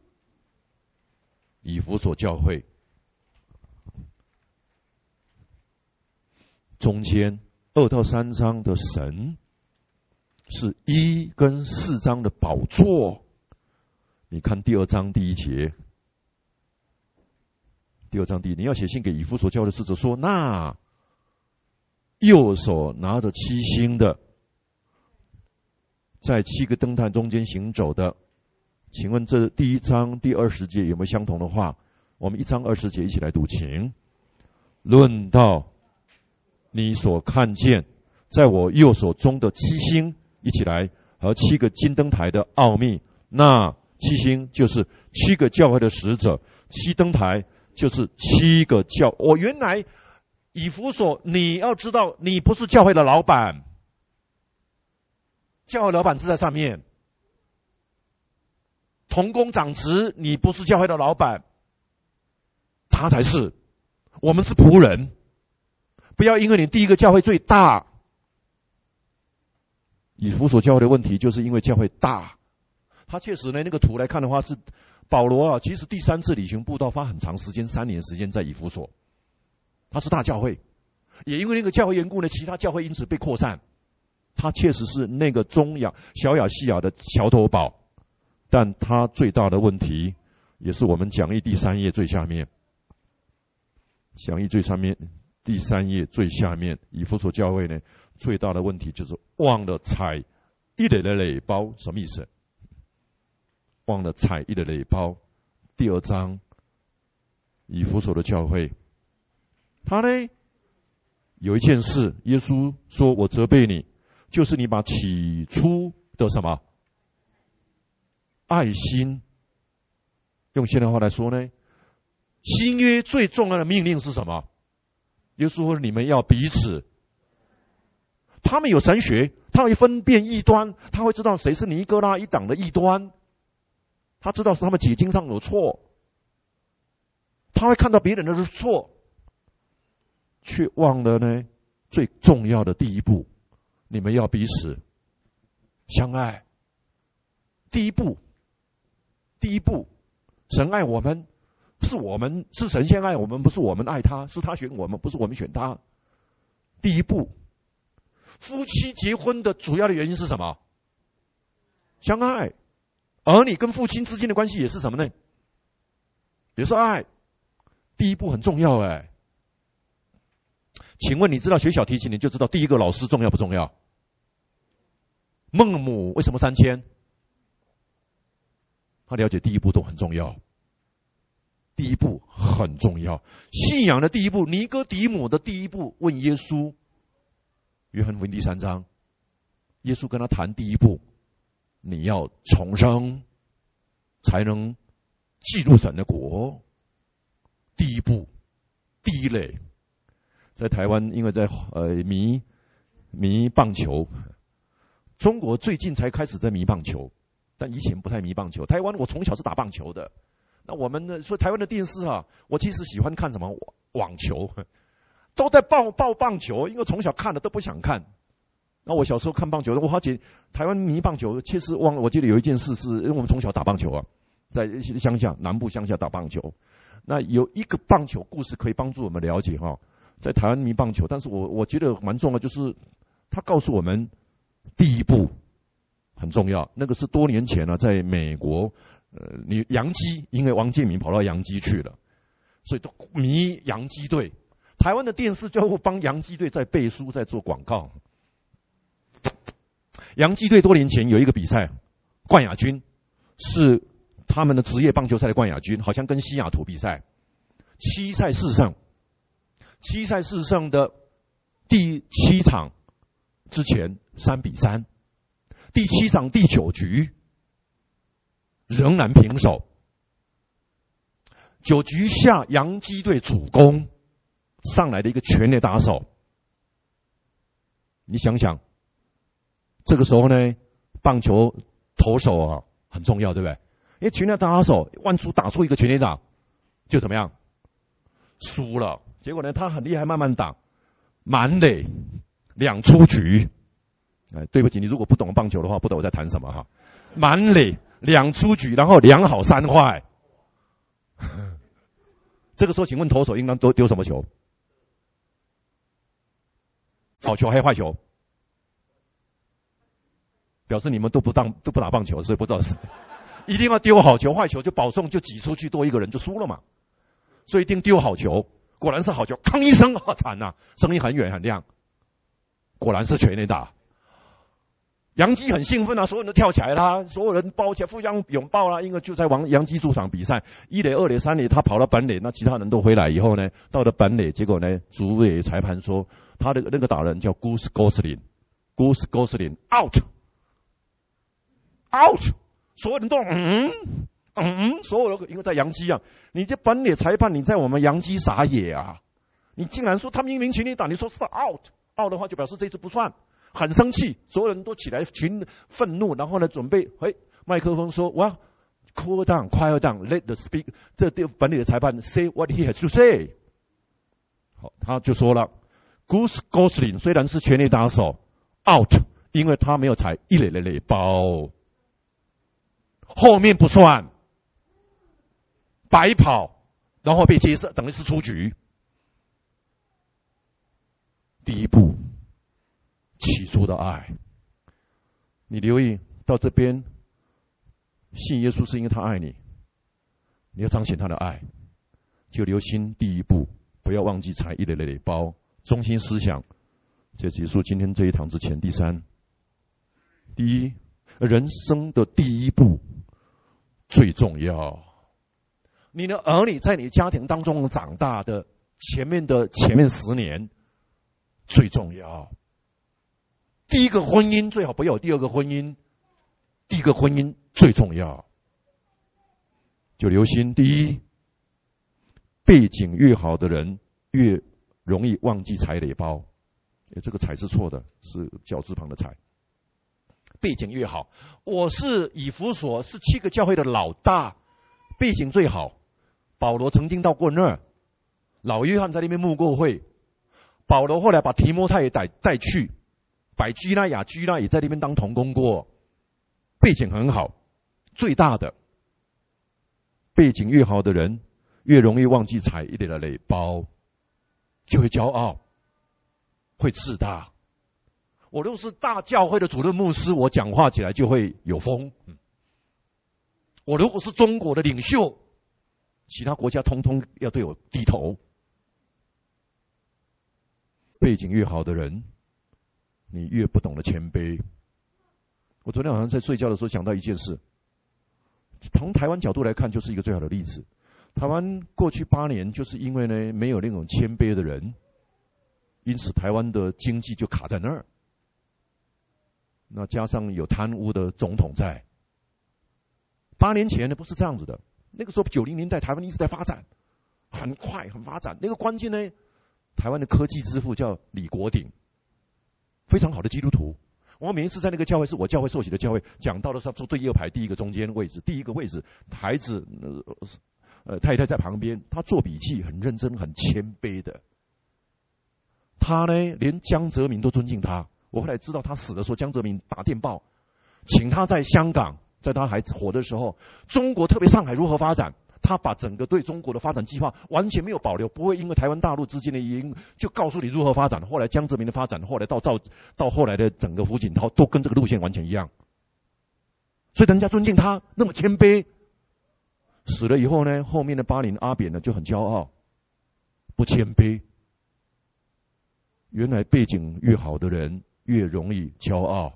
以弗所教会中间二到三章的神是一跟四章的宝座。你看第二章第一节。第二章第一，你要写信给以弗所教会的使者说，那右手拿着七星的，在七个灯台中间行走的，请问这第一章第二十节有没有相同的话？我们一章二十节一起来读，请。论到你所看见在我右手中的七星，一起来，和七个金灯台的奥秘。那七星就是七个教会的使者，七灯台就是七个教。我、哦、原来以弗所，你要知道，你不是教会的老板，教会老板是在上面。同工长职，你不是教会的老板，他才是。我们是仆人。不要因为你第一个教会最大，以弗所教会的问题就是因为教会大。他确实呢，那个图来看的话是保罗啊，其实第三次旅行布道花很长时间，三年时间在以弗所，他是大教会，也因为那个教会缘故呢，其他教会因此被扩散。他确实是那个中亚小亚细亚的桥头堡，但他最大的问题，也是我们讲义第三页最下面，讲义最上面第三页最下面，以弗所教会呢最大的问题就是忘了踩一垒的垒包，什么意思？忘了踩一垒的垒包。第二章，以弗所的教会，他呢有一件事，耶稣说：“我责备你，就是你把起初的什么爱心，用现代话来说呢， 新约最重要的命令是什么？耶稣说：“你们要彼此。”他们有神学，他会分辨异端，他会知道谁是尼哥拉一党的异端，他知道是他们解经上有错，他会看到别人的错，却忘了呢最重要的第一步：你们要彼此相爱。第一步，第一步，神爱我们，是我们是神先爱我们，不是我们爱他，是他选我们，不是我们选他。第一步，夫妻结婚的主要的原因是什么？相爱。儿女跟父亲之间的关系也是什么呢？也是爱。第一步很重要哎。请问你知道学小提琴，你就知道第一个老师重要不重要？孟母为什么三迁？他了解第一步都很重要，第一步很重要。信仰的第一步，尼哥底母的第一步问耶稣，约翰福音第三章，耶稣跟他谈第一步，你要重生，才能进入神的国。第一步，第一类，在台湾，因为在呃迷迷棒球，中国最近才开始在迷棒球。但以前不太迷棒球。台湾我从小是打棒球的，那我们呢说台湾的电视啊，我其实喜欢看什么网球，都在报报棒球，因为从小看的都不想看。那我小时候看棒球，我好奇台湾迷棒球，其实忘了，我记得有一件事是，因为我们从小打棒球啊，在乡下南部乡下打棒球。那有一个棒球故事可以帮助我们了解哈，在台湾迷棒球，但是我我觉得蛮重要，就是他告诉我们第一步很重要。那个是多年前呢、啊，在美国，呃，你洋基，因为王建民跑到洋基去了，所以都迷洋基队。台湾的电视就帮洋基队在背书，在做广告。洋基队多年前有一个比赛，冠亚军是他们的职业棒球赛的冠亚军，好像跟西雅图比赛，七赛四胜，七赛四胜的第七场之前三比三。第七场第九局仍然平手，九局下洋基队主攻上来的一个全垒打手，你想想，这个时候呢，棒球投手啊很重要，对不对？因为全垒打手万出打出一个全垒打，就怎么样？输了。结果呢，他很厉害，慢慢打，满垒两出局。哎，对不起，你如果不懂棒球的话，不懂我在谈什么哈。满垒两出局，然后两好三坏。这个时候，请问投手应当丢丢什么球？好球还是坏球？表示你们都不当都不打棒球，所以不知道是。一定要丢好球，坏球就保送就挤出去多一个人就输了嘛。所以一定丢好球，果然是好球，吭一声，啊惨啊，声音很远很亮，果然是全垒打。洋基很兴奋啊，所有人都跳起来啦，所有人抱起来互相拥抱啦，因为就在王洋基主场比赛，一垒、二垒、三垒，他跑到本垒，那其他人都回来以后呢，到了本垒，结果呢，主委裁判说他的那个打人叫 Goose Gosling，Goose Gosling out out， 所有人都嗯嗯，所有人因为在洋基啊，你这本垒裁判你在我们洋基傻野啊，你竟然说他明明全垒打，你说是 out out 的话，就表示这次不算。很生气，所有人都起来群愤怒，然后呢，准备，哎，麦克风说，哇 ，cool down, quiet down, let the speak， 这本里的裁判 say what he has to say。好，他就说了 ，Goose Gosling 虽然是全垒打手 ，out， 因为他没有踩一垒的垒包，后面不算，白跑，然后被接射，等于是出局。第一步。起初的爱，你留意到这边，信耶稣是因为他爱你，你要彰显他的爱，就留心第一步，不要忘记踩一垒的垒包。中心思想，在结束今天这一堂之前，第三，第一，人生的第一步最重要。你的儿女在你家庭当中长大的前面的前面十年最重要。第一个婚姻最好不要有第二个婚姻，第一个婚姻最重要。就留心，第一， 背景越好的人越容易忘记财垒包。这个财是错的，是绞字旁的财。背景越好，我是以弗所是七个教会的老大，背景最好。保罗曾经到过那儿，老约翰在那边牧过会，保罗后来把提摩太也带带去，百基拉雅居拉也在那边当同工过，背景很好。最大的背景越好的人，越容易忘记踩一点的垒包，就会骄傲，会自大。我如果是大教会的主任牧师，我讲话起来就会有风。我如果是中国的领袖，其他国家通通要对我低头。背景越好的人，你越不懂得谦卑。我昨天好像在睡觉的时候想到一件事，从台湾角度来看，就是一个最好的例子。台湾过去八年，就是因为呢没有那种谦卑的人，因此台湾的经济就卡在那儿。那加上有贪污的总统在，八年前呢不是这样子的。那个时候九零年代台湾一直在发展，很快很发展。那个关键呢，台湾的科技之父叫李国鼎，非常好的基督徒。我每一次在那个教会，是我教会受洗的教会，讲到的时候坐对右排第一个中间位置，第一个位置，孩子呃呃太太在旁边，他做笔记很认真很谦卑的。他呢连江泽民都尊敬他。我后来知道他死的时候，江泽民打电报请他在香港，在他还活的时候，中国特别上海如何发展，他把整个对中国的发展计划完全没有保留，不会因为台湾大陆之间的原因就告诉你如何发展。后来江泽民的发展，后来到赵到后来的整个胡锦涛都跟这个路线完全一样，所以人家尊敬他那么谦卑。死了以后呢，后面的巴林阿扁呢就很骄傲，不谦卑。原来背景越好的人越容易骄傲。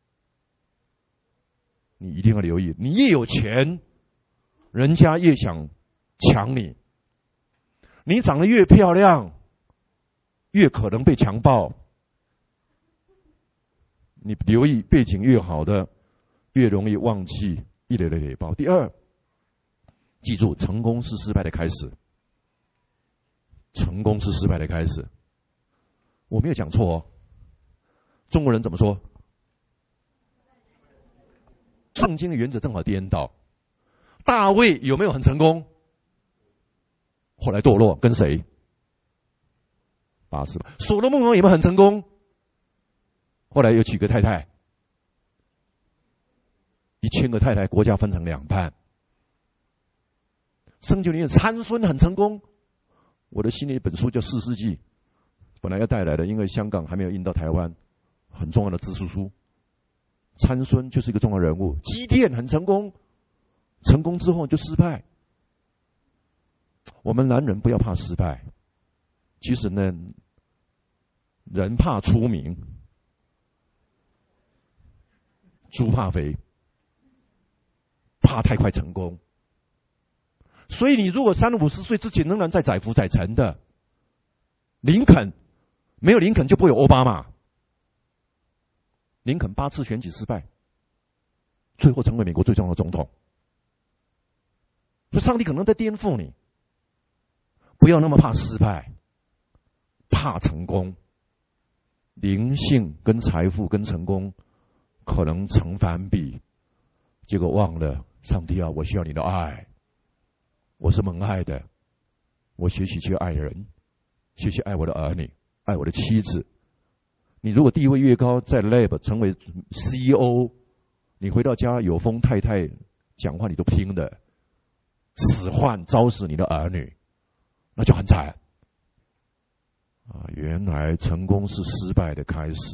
你一定要留意，你越有钱，人家越想抢你；你长得越漂亮，越可能被强暴。你留意，背景越好的，越容易忘记一垒的垒包。第二，记住，成功是失败的开始。成功是失败的开始。我没有讲错哦。中国人怎么说？圣经的原则正好颠倒。大卫有没有很成功？后来堕落，跟谁？巴斯巴。所罗门王有没有很成功？后来又娶个太太，一千个太太，国家分成两半。圣经里面参孙很成功。我的新的一本书叫《四世纪》，本来要带来的，因为香港还没有印到台湾，很重要的自述书。参孙就是一个重要人物。基甸很成功，成功之后就失败。我们男人不要怕失败，其实呢，人怕出名，猪怕肥，怕太快成功。所以你如果三五十岁之前仍然在载浮载沉的，林肯没有林肯就不会有奥巴马。林肯八次选举失败，最后成为美国最重要的总统。所以上帝可能在颠覆你，不要那么怕失败，怕成功。灵性跟财富跟成功可能成反比，结果忘了上帝啊，我需要你的爱，我是蒙爱的，我学习去爱人，学习爱我的儿女，爱我的妻子。你如果地位越高，在 lab 成为 C E O， 你回到家有风太太讲话你都听的，使唤招死你的儿女，那就很惨啊！原来成功是失败的开始。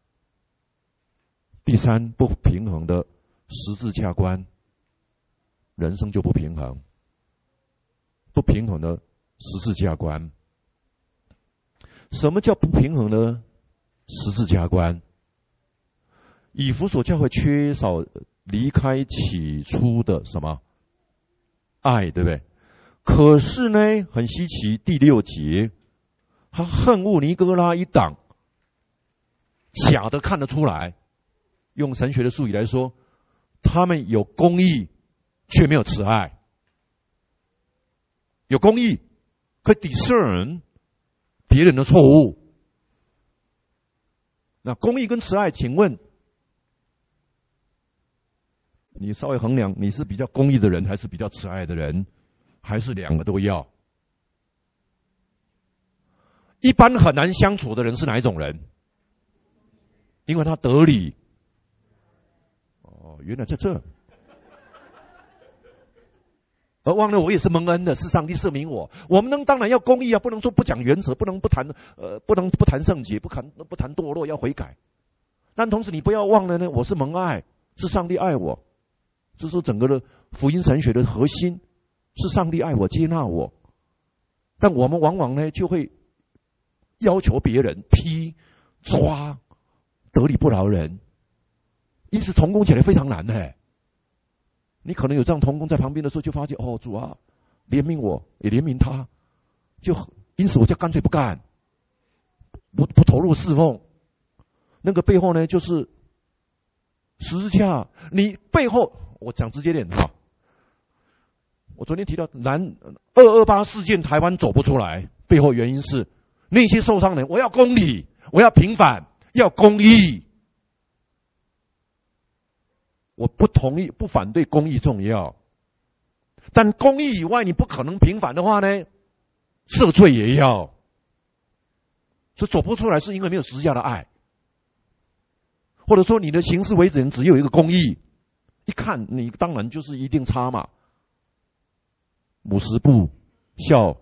第三，不平衡的十字架观，人生就不平衡。不平衡的十字架观，什么叫不平衡的十字架观？以弗所教会缺少离开起初的什么爱，对不对？可是呢，很稀奇，第六节他恨恶尼哥拉一党，假的看得出来。用神学的术语来说，他们有公义却没有慈爱。有公义可以 discern 别人的错误。那公义跟慈爱，请问你稍微衡量，你是比较公义的人，还是比较慈爱的人，还是两个都要？一般很难相处的人是哪一种人？因为他得理。哦，原来在这。而忘了我也是蒙恩的，是上帝赦免我。我们能当然要公义啊，不能说不讲原则，不能不谈呃，不能不谈圣洁，不谈不谈堕落，要悔改。但同时你不要忘了呢，我是蒙爱，是上帝爱我，这是整个的福音神学的核心，是上帝爱我，接纳我。但我们往往呢就会要求别人批抓，得理不饶人，因此同工起来非常难呢。你可能有这样同工在旁边的时候，就发现哦，主啊，怜悯我，也怜悯他，就因此我就干脆不干，不不投入侍奉。那个背后呢，就是十字架。你背后，我讲直接点哈。我昨天提到南二二八事件，台湾走不出来，背后原因是那些受伤人，我要公理，我要平反，要公义。我不同意，不反对公义重要，但公义以外，你不可能平反的话呢，赦罪也要。所以走不出来，是因为没有十字架的爱，或者说你的行事为人只有一个公义，一看你当然就是一定差嘛。五十步笑，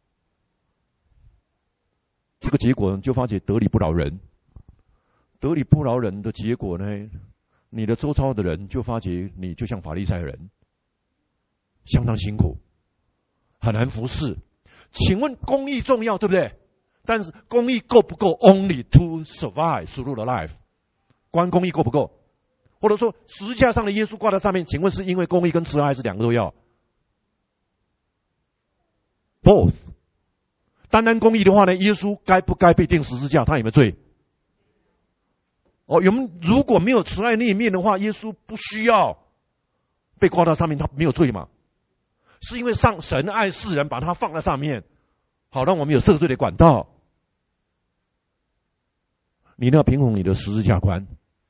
这个结果就发觉得理不饶人，得理不饶人的结果呢？你的周遭的人就发觉你就像法利赛人，相当辛苦，很难服侍。请问公义重要，对不对？但是公义够不够 ？Only to survive through the life， 关公义够不够？或者说十字架上的耶稣挂在上面，请问是因为公义跟慈爱，还是两个都要 ？Both。单单公义的话呢，耶稣该不该被钉十字架？他有没有罪？哦，有没如果没有慈爱那一面的话，耶稣不需要被挂到上面，他没有罪嘛？是因为上神爱世人，把他放在上面，好让我们有赦罪的管道。你要平衡你的十字架观，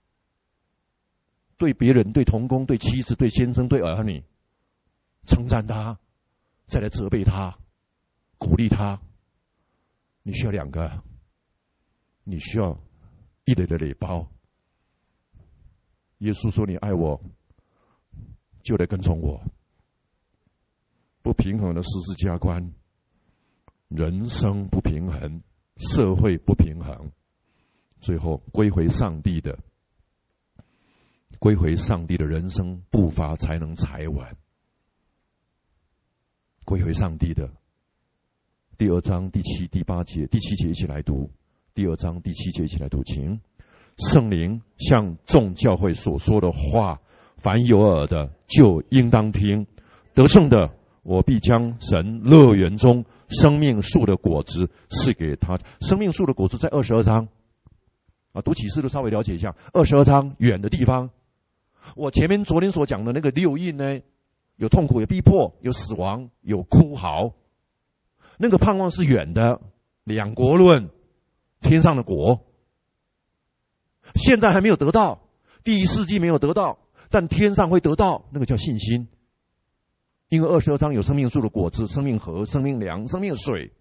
对别人、对同工、对妻子、对先生、对儿女，称赞他，再来责备他，鼓励他。你需要两个，你需要一垒的垒包。耶稣说：“你爱我，就来跟从我。”不平衡的十字架观，人生不平衡，社会不平衡，最后归回上帝的，归回上帝的人生步伐才能踩稳。归回上帝的，第二章第七、第八节、第七节一起来读。第二章第七节一起来读，请。圣灵向众教会所说的话，凡有耳的就应当听。得胜的，我必将神乐园中生命树的果子赐给他。生命树的果子在二十二章啊，读启示都稍微了解一下。二十二章远的地方，我前面昨天所讲的那个六印呢，有痛苦，有逼迫，有死亡，有哭嚎。那个盼望是远的，两国论，天上的国。现在还没有得到，第一世纪没有得到，但天上会得到，那个叫信心。因为二十二章有生命树的果子，生命河、生命粮、生命水。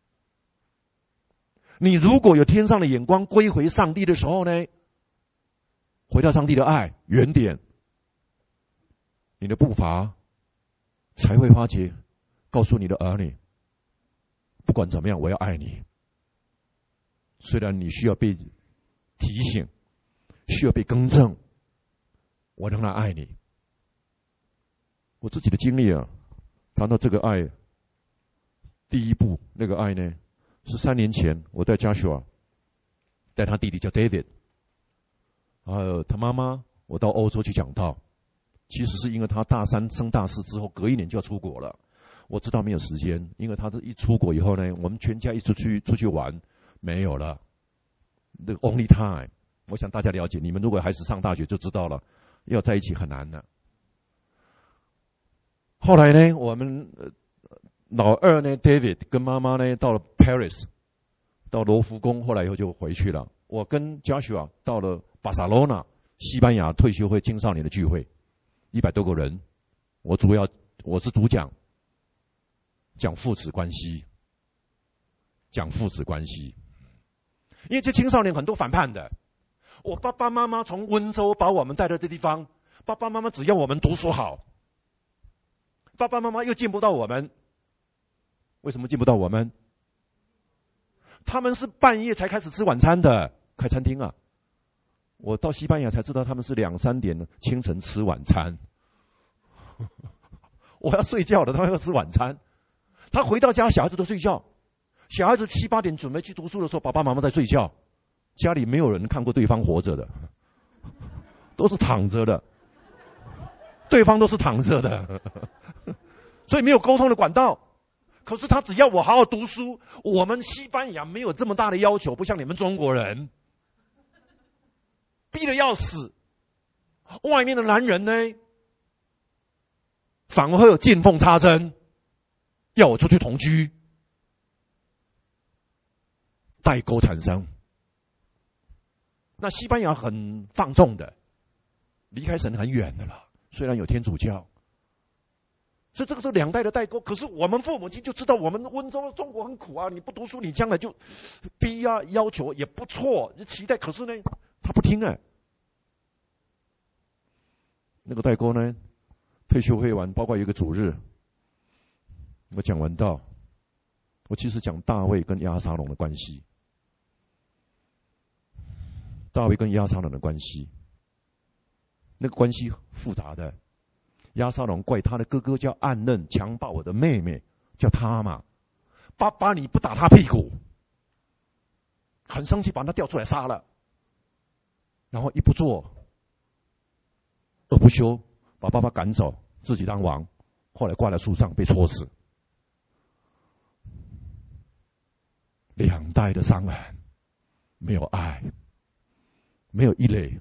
你如果有天上的眼光，归回上帝的时候呢，回到上帝的爱原点，你的步伐才会发觉，告诉你的儿女，不管怎么样，我要爱你。虽然你需要被提醒，需要被更正，我仍然爱你。我自己的经历啊，谈到这个爱，第一步那个爱呢，是三年前我带 Joshua， 带他弟弟叫 David， 还有他妈妈，我到欧洲去讲道。其实是因为他大三升大四之后，隔一年就要出国了。我知道没有时间，因为他这一出国以后呢，我们全家一出去出去玩没有了。The only time， 我想大家了解，你们如果孩子上大学就知道了，要在一起很难的。后来呢，我们老二呢 ，David 跟妈妈呢到了 Paris， 到罗浮宫，后来以后就回去了。我跟 Joshua 到了巴塞罗那，西班牙退休会青少年的聚会，一百多个人，我主要我是主讲，讲父子关系，讲父子关系，因为这青少年很多反叛的。我爸爸妈妈从温州把我们带到这地方，爸爸妈妈只要我们读书好，爸爸妈妈又见不到我们。为什么见不到我们？他们是半夜才开始吃晚餐的，开餐厅啊。我到西班牙才知道他们是两三点清晨吃晚餐。我要睡觉了，他们要吃晚餐。他回到家，小孩子都睡觉。小孩子七八点准备去读书的时候，爸爸妈妈在睡觉。家里没有人看过对方活着的，都是躺着的。对方都是躺着的，所以没有沟通的管道。可是他只要我好好读书，我们西班牙没有这么大的要求，不像你们中国人，逼得要死。外面的男人呢，反而会有见缝插针，要我出去同居，代沟产生。那西班牙很放纵的，离开神很远的了，虽然有天主教。所以这个是两代的代沟。可是我们父母亲就知道我们温州中国很苦啊，你不读书你将来就逼啊，要求也不错，就期待。可是呢他不听哎。那个代沟呢，退休会完，包括一个主日，我讲完道，我其实讲大卫跟押沙龙的关系，大卫跟押沙龙的关系，那个关系复杂的。押沙龙怪他的哥哥叫暗嫩强暴我的妹妹，叫他嘛，爸爸你不打他屁股，很生气，把他调出来杀了，然后一不做二不休，把爸爸赶走，自己当王，后来挂在树上被戳死。两代的伤痕，没有爱，没有一垒。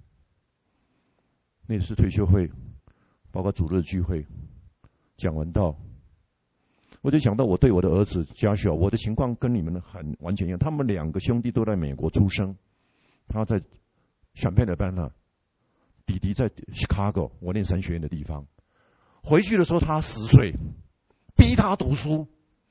那次退休会，包括主日聚会，讲完道，我就想到我对我的儿子Joshua，我的情况跟你们很完全一样。他们两个兄弟都在美国出生，他在选配的班呢，弟弟在 Chicago， 我念神学院的地方。回去的时候他十岁，逼他读书，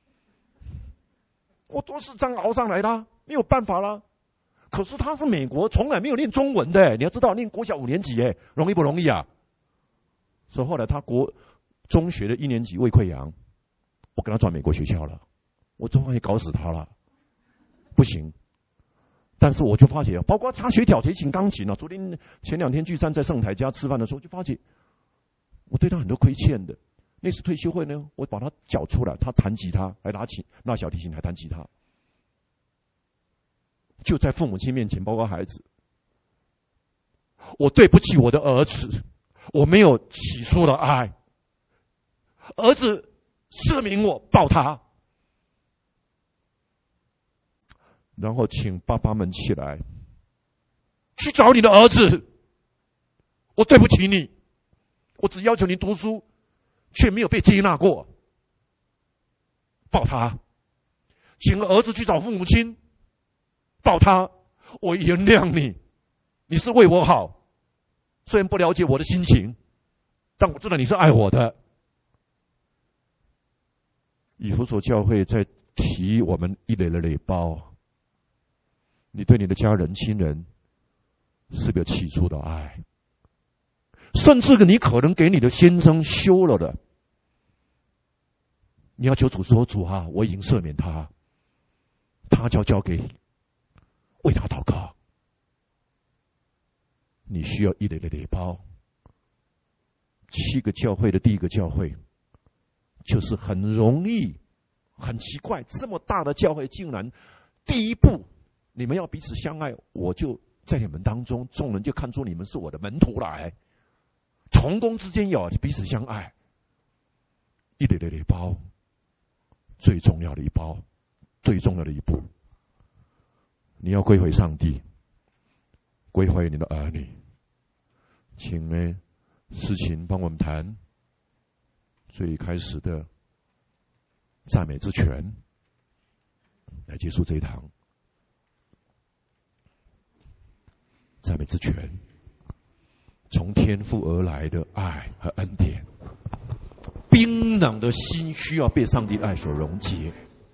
我都是这样熬上来的，没有办法啦。可是他是美国，从来没有念中文的，你要知道，念国小五年级，哎，容易不容易啊？所以后来他国中学的一年级胃溃疡，我跟他转美国学校了，我终于搞死他了，不行。但是我就发觉，包括他学小提琴、钢琴啊，昨天前两天聚餐在圣台家吃饭的时候，就发觉我对他很多亏欠的。那次退休会呢，我把他缴出来，他弹吉他，还拿琴、拿小提琴，还弹吉他，就在父母亲面前，包括孩子，我对不起我的儿子。我没有起初的爱，儿子赦免我，抱他，然后请爸爸们起来，去找你的儿子。我对不起你，我只要求你读书，却没有被接纳过，抱他，请儿子去找父母亲，抱他，我原谅你，你是为我好。虽然不了解我的心情，但我知道你是爱我的。以弗所教会在提我们一垒的垒包，你对你的家人亲人是不是有起初的爱？甚至你可能给你的先生休了的，你要求主说，主啊，我已经赦免他，他就要交给你，为他祷告。你需要一垒的垒包。七个教会的第一个教会，就是很容易，很奇怪，这么大的教会竟然第一步，你们要彼此相爱，我就在你们当中，众人就看出你们是我的门徒来。同工之间要彼此相爱，一垒的垒包，最重要的一包，最重要的一步，你要归回上帝，归回你的儿女。请呢，事情帮我们谈最开始的赞美之泉来结束这一堂。赞美之泉，从天父而来的爱和恩典，冰冷的心需要被上帝的爱所溶解，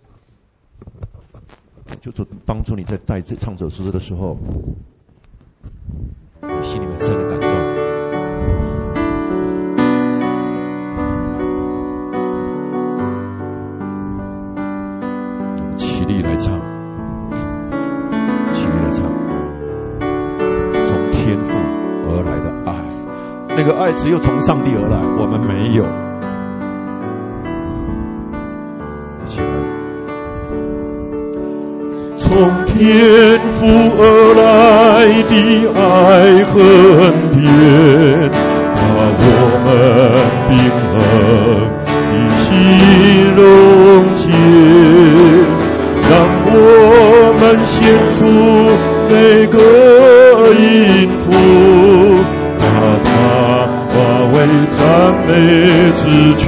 就是帮助你在带这唱这首诗的时候，你心里面真的感动。起立来唱，起立来唱，从天父而来的爱，那个爱只有从上帝而来，我们没有。起来，从天父而来的爱和恩典，把我们冰冷的心溶解，让我们献出每个音符，把它化为赞美之泉，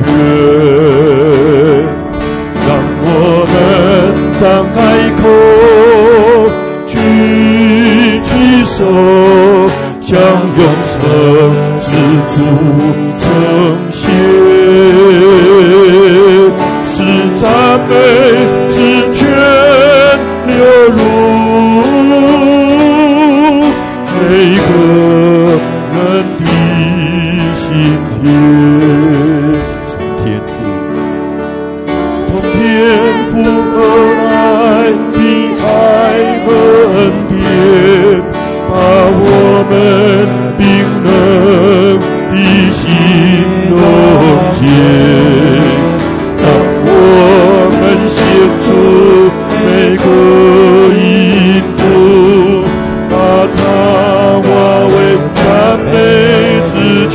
让我们张开口，举起手，向永生之主称谢，使赞美之泉流入每个人的心田。从天父，从天父而来的爱和恩典，把我们冰冷的心溶解，让我们献出每个音符，把它化为赞美之泉，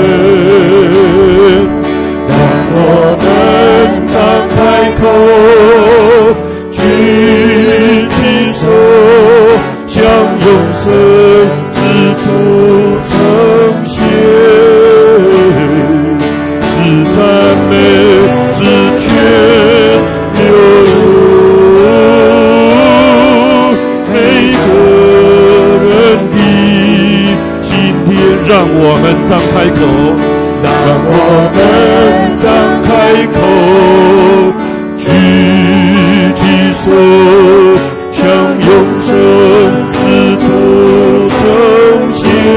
让我们张开口，举起手，向永生之主称谢，使赞美之泉流入每个人的心田，让我们张开口，让我们张开口，举起手，向永生之主称谢，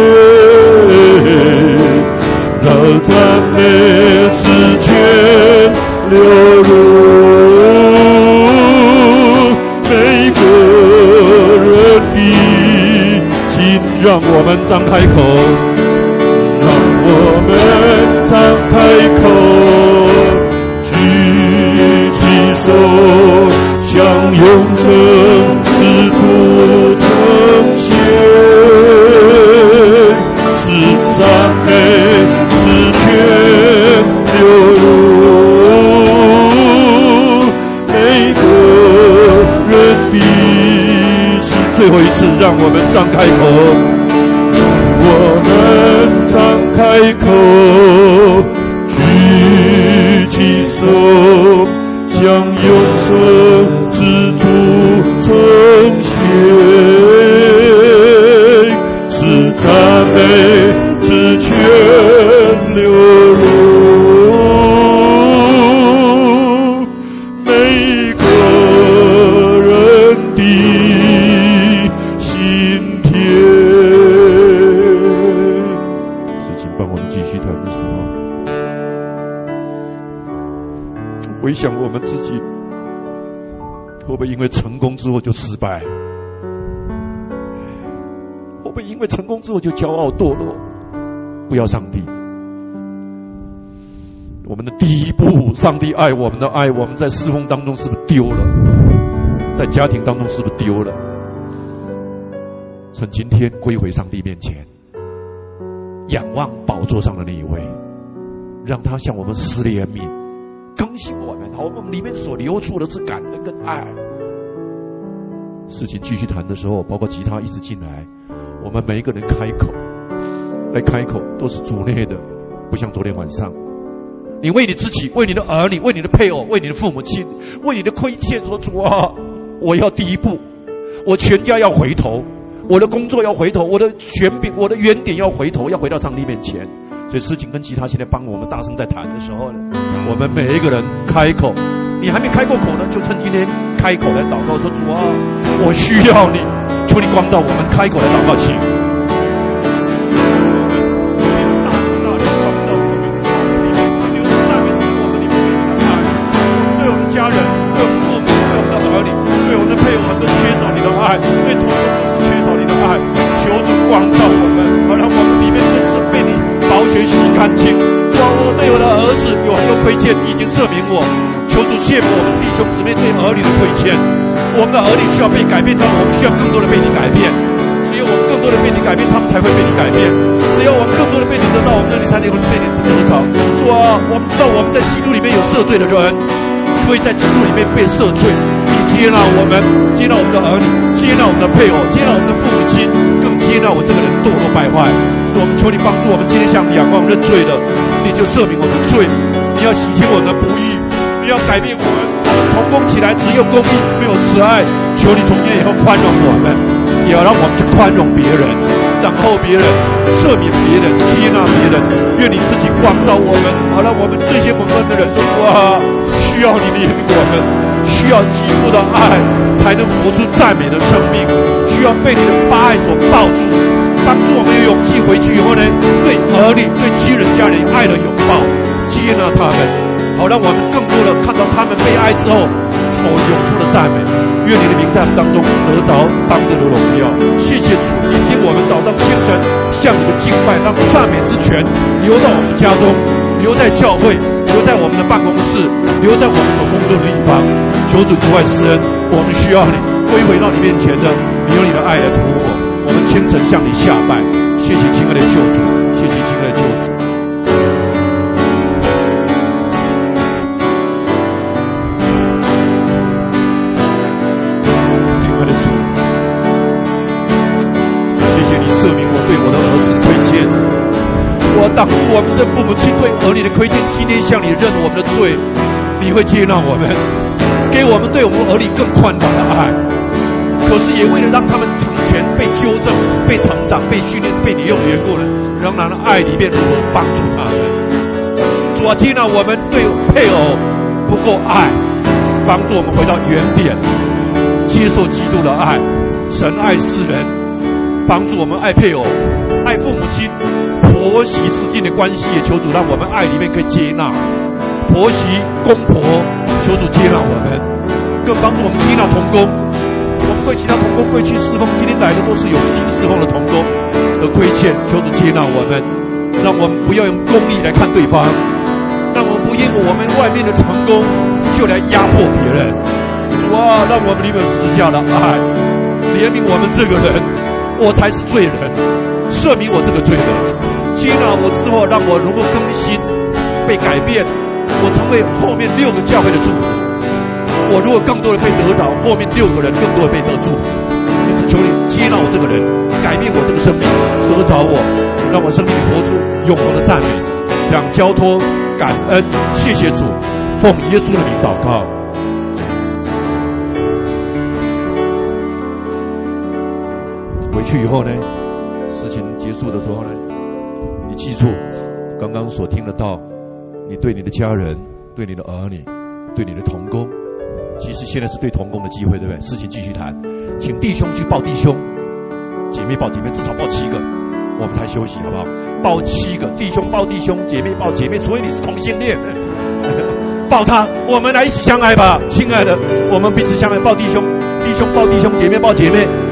让赞美之泉流入每个人的心，让我们张开口，让我们张开口，举起手，向永生之主称谢，使赞美之泉流入每个人的心。最后一次，让我们张开口，我们张开口，举起手，向永生之主称谢，使赞美之泉流入每个人的心田。事情帮我们继续谈的时候，回想我们自己会不会因为成功之后就失败？会不会因为成功之后就骄傲堕落，不要上帝？我们的第一步，上帝爱我们的爱，我们在侍奉当中是不是丢了？在家庭当中是不是丢了？趁今天归回上帝面前，仰望宝座上的那一位，让他向我们施怜悯，更新我们，我们里面所流出的是感恩跟爱。事情继续谈的时候，包括吉他一直进来，我们每一个人开口，来开口都是主内的，不像昨天晚上你为你自己，为你的儿女，为你的配偶，为你的父母亲，为你的亏欠说主啊，我要第一步，我全家要回头，我的工作要回头，我的权柄，我的原点要回头，要回到上帝面前。所以诗情跟吉他现在帮我们大声在弹的时候呢，我们每一个人开口，你还没开过口呢，就趁今天开口来祷告说主啊，我需要你，求你光照我们，开口来祷告请。家人，对我们父母，对我们的儿女，对我们的配偶，我们都缺少你的爱，对同工都是缺少你的爱。求主光照我们，好让我们里面真是被你宝血洗干净。主啊，我对我的儿子有很多亏欠，你已经赦免我。求主赦免我们弟兄姊妹对儿女的亏欠。我们的儿女需要被改变，但我们需要更多的被你改变。只有我们更多的被你改变，他们才会被你改变。只有我们更多的被你得到，我们这里才能够被你得着。主啊，我们知道我们在基督里面有赦罪的人。所以在基督里面被赦罪，你接纳我们，接纳我们的儿女，接纳我们的配偶，接纳我们的父母亲，更接纳我这个人堕落败坏。所以我们求你帮助我们，今天向你仰望认罪的，你就赦免我们的罪，你要洗清我们的不义，你要改变我们，我们同工起来只有公义没有慈爱。求你从今以后宽容我们，也要让我们去宽容别人，然后别人赦免别人，接纳别人。愿你自己光照我们，好让我们这些蒙恩的人说哇，需要你怜悯我们，需要极度的爱才能活出赞美的生命，需要被你的大爱所抱住，帮助我们有勇气回去以后呢，对儿女、对亲人、家人爱的拥抱，接纳他们，好让我们更多的看到他们被爱之后所涌出的赞美。愿你的名在我们当中得着当得的荣耀。谢谢主，聆听我们早上清晨向你的敬拜，让赞美之权留到我们家中，留在教会，留在我们的办公室，留在我们所工作的地方。求主主爱施恩，我们需要你归回到你面前的，你用你的爱来涂抹。我们清晨向你下拜，谢谢亲爱的救主，谢谢亲爱的救主。亲爱的主，谢谢你赦免我对我的儿子亏欠。我当我们的父母亲对儿女的亏欠，今天向你认我们的罪，你会接纳我们，给我们对我们儿女更宽广的爱。可是也为了让他们成全、被纠正、被成长、被训练、被你用的缘故呢，仍然的爱里面能够帮助他们。主啊，接纳我们对配偶不够爱，帮助我们回到原点，接受基督的爱。神爱世人，帮助我们爱配偶、爱父母亲。婆媳之间的关系，也求主让我们爱里面可以接纳婆媳、公婆，求主接纳我们，更帮助我们接纳同工。我们为其他同工过去侍奉，今天来的都是有私事奉的同工的亏欠，求主接纳我们，让我们不要用公义来看对方，让我们不因为我们外面的成功就来压迫别人。主啊，让我们里面十字架的爱怜悯我们这个人，我才是罪人，赦免我这个罪人，接纳我之后，让我能够更新、被改变，我成为后面六个教会的祝福。我如果更多的被得着，后面六个人更多的被得祝福。因此，求你接纳我这个人，改变我这个生命，得着我，让我生命里活出永恒的赞美。这样交托、感恩，谢谢主，奉耶稣的名祷告。回去以后呢，事情结束的时候呢，你记住刚刚所听得到，你对你的家人、对你的儿女、对你的同工，其实现在是对同工的机会，对不对？事情继续谈，请弟兄去抱弟兄，姐妹抱姐妹，至少抱七个，我们才休息，好不好？抱七个，弟兄抱弟兄，姐妹抱姐妹，所以你是同性恋，抱他，我们来一起相爱吧，亲爱的，我们彼此相爱，抱弟兄，弟兄抱弟兄，姐妹抱姐妹。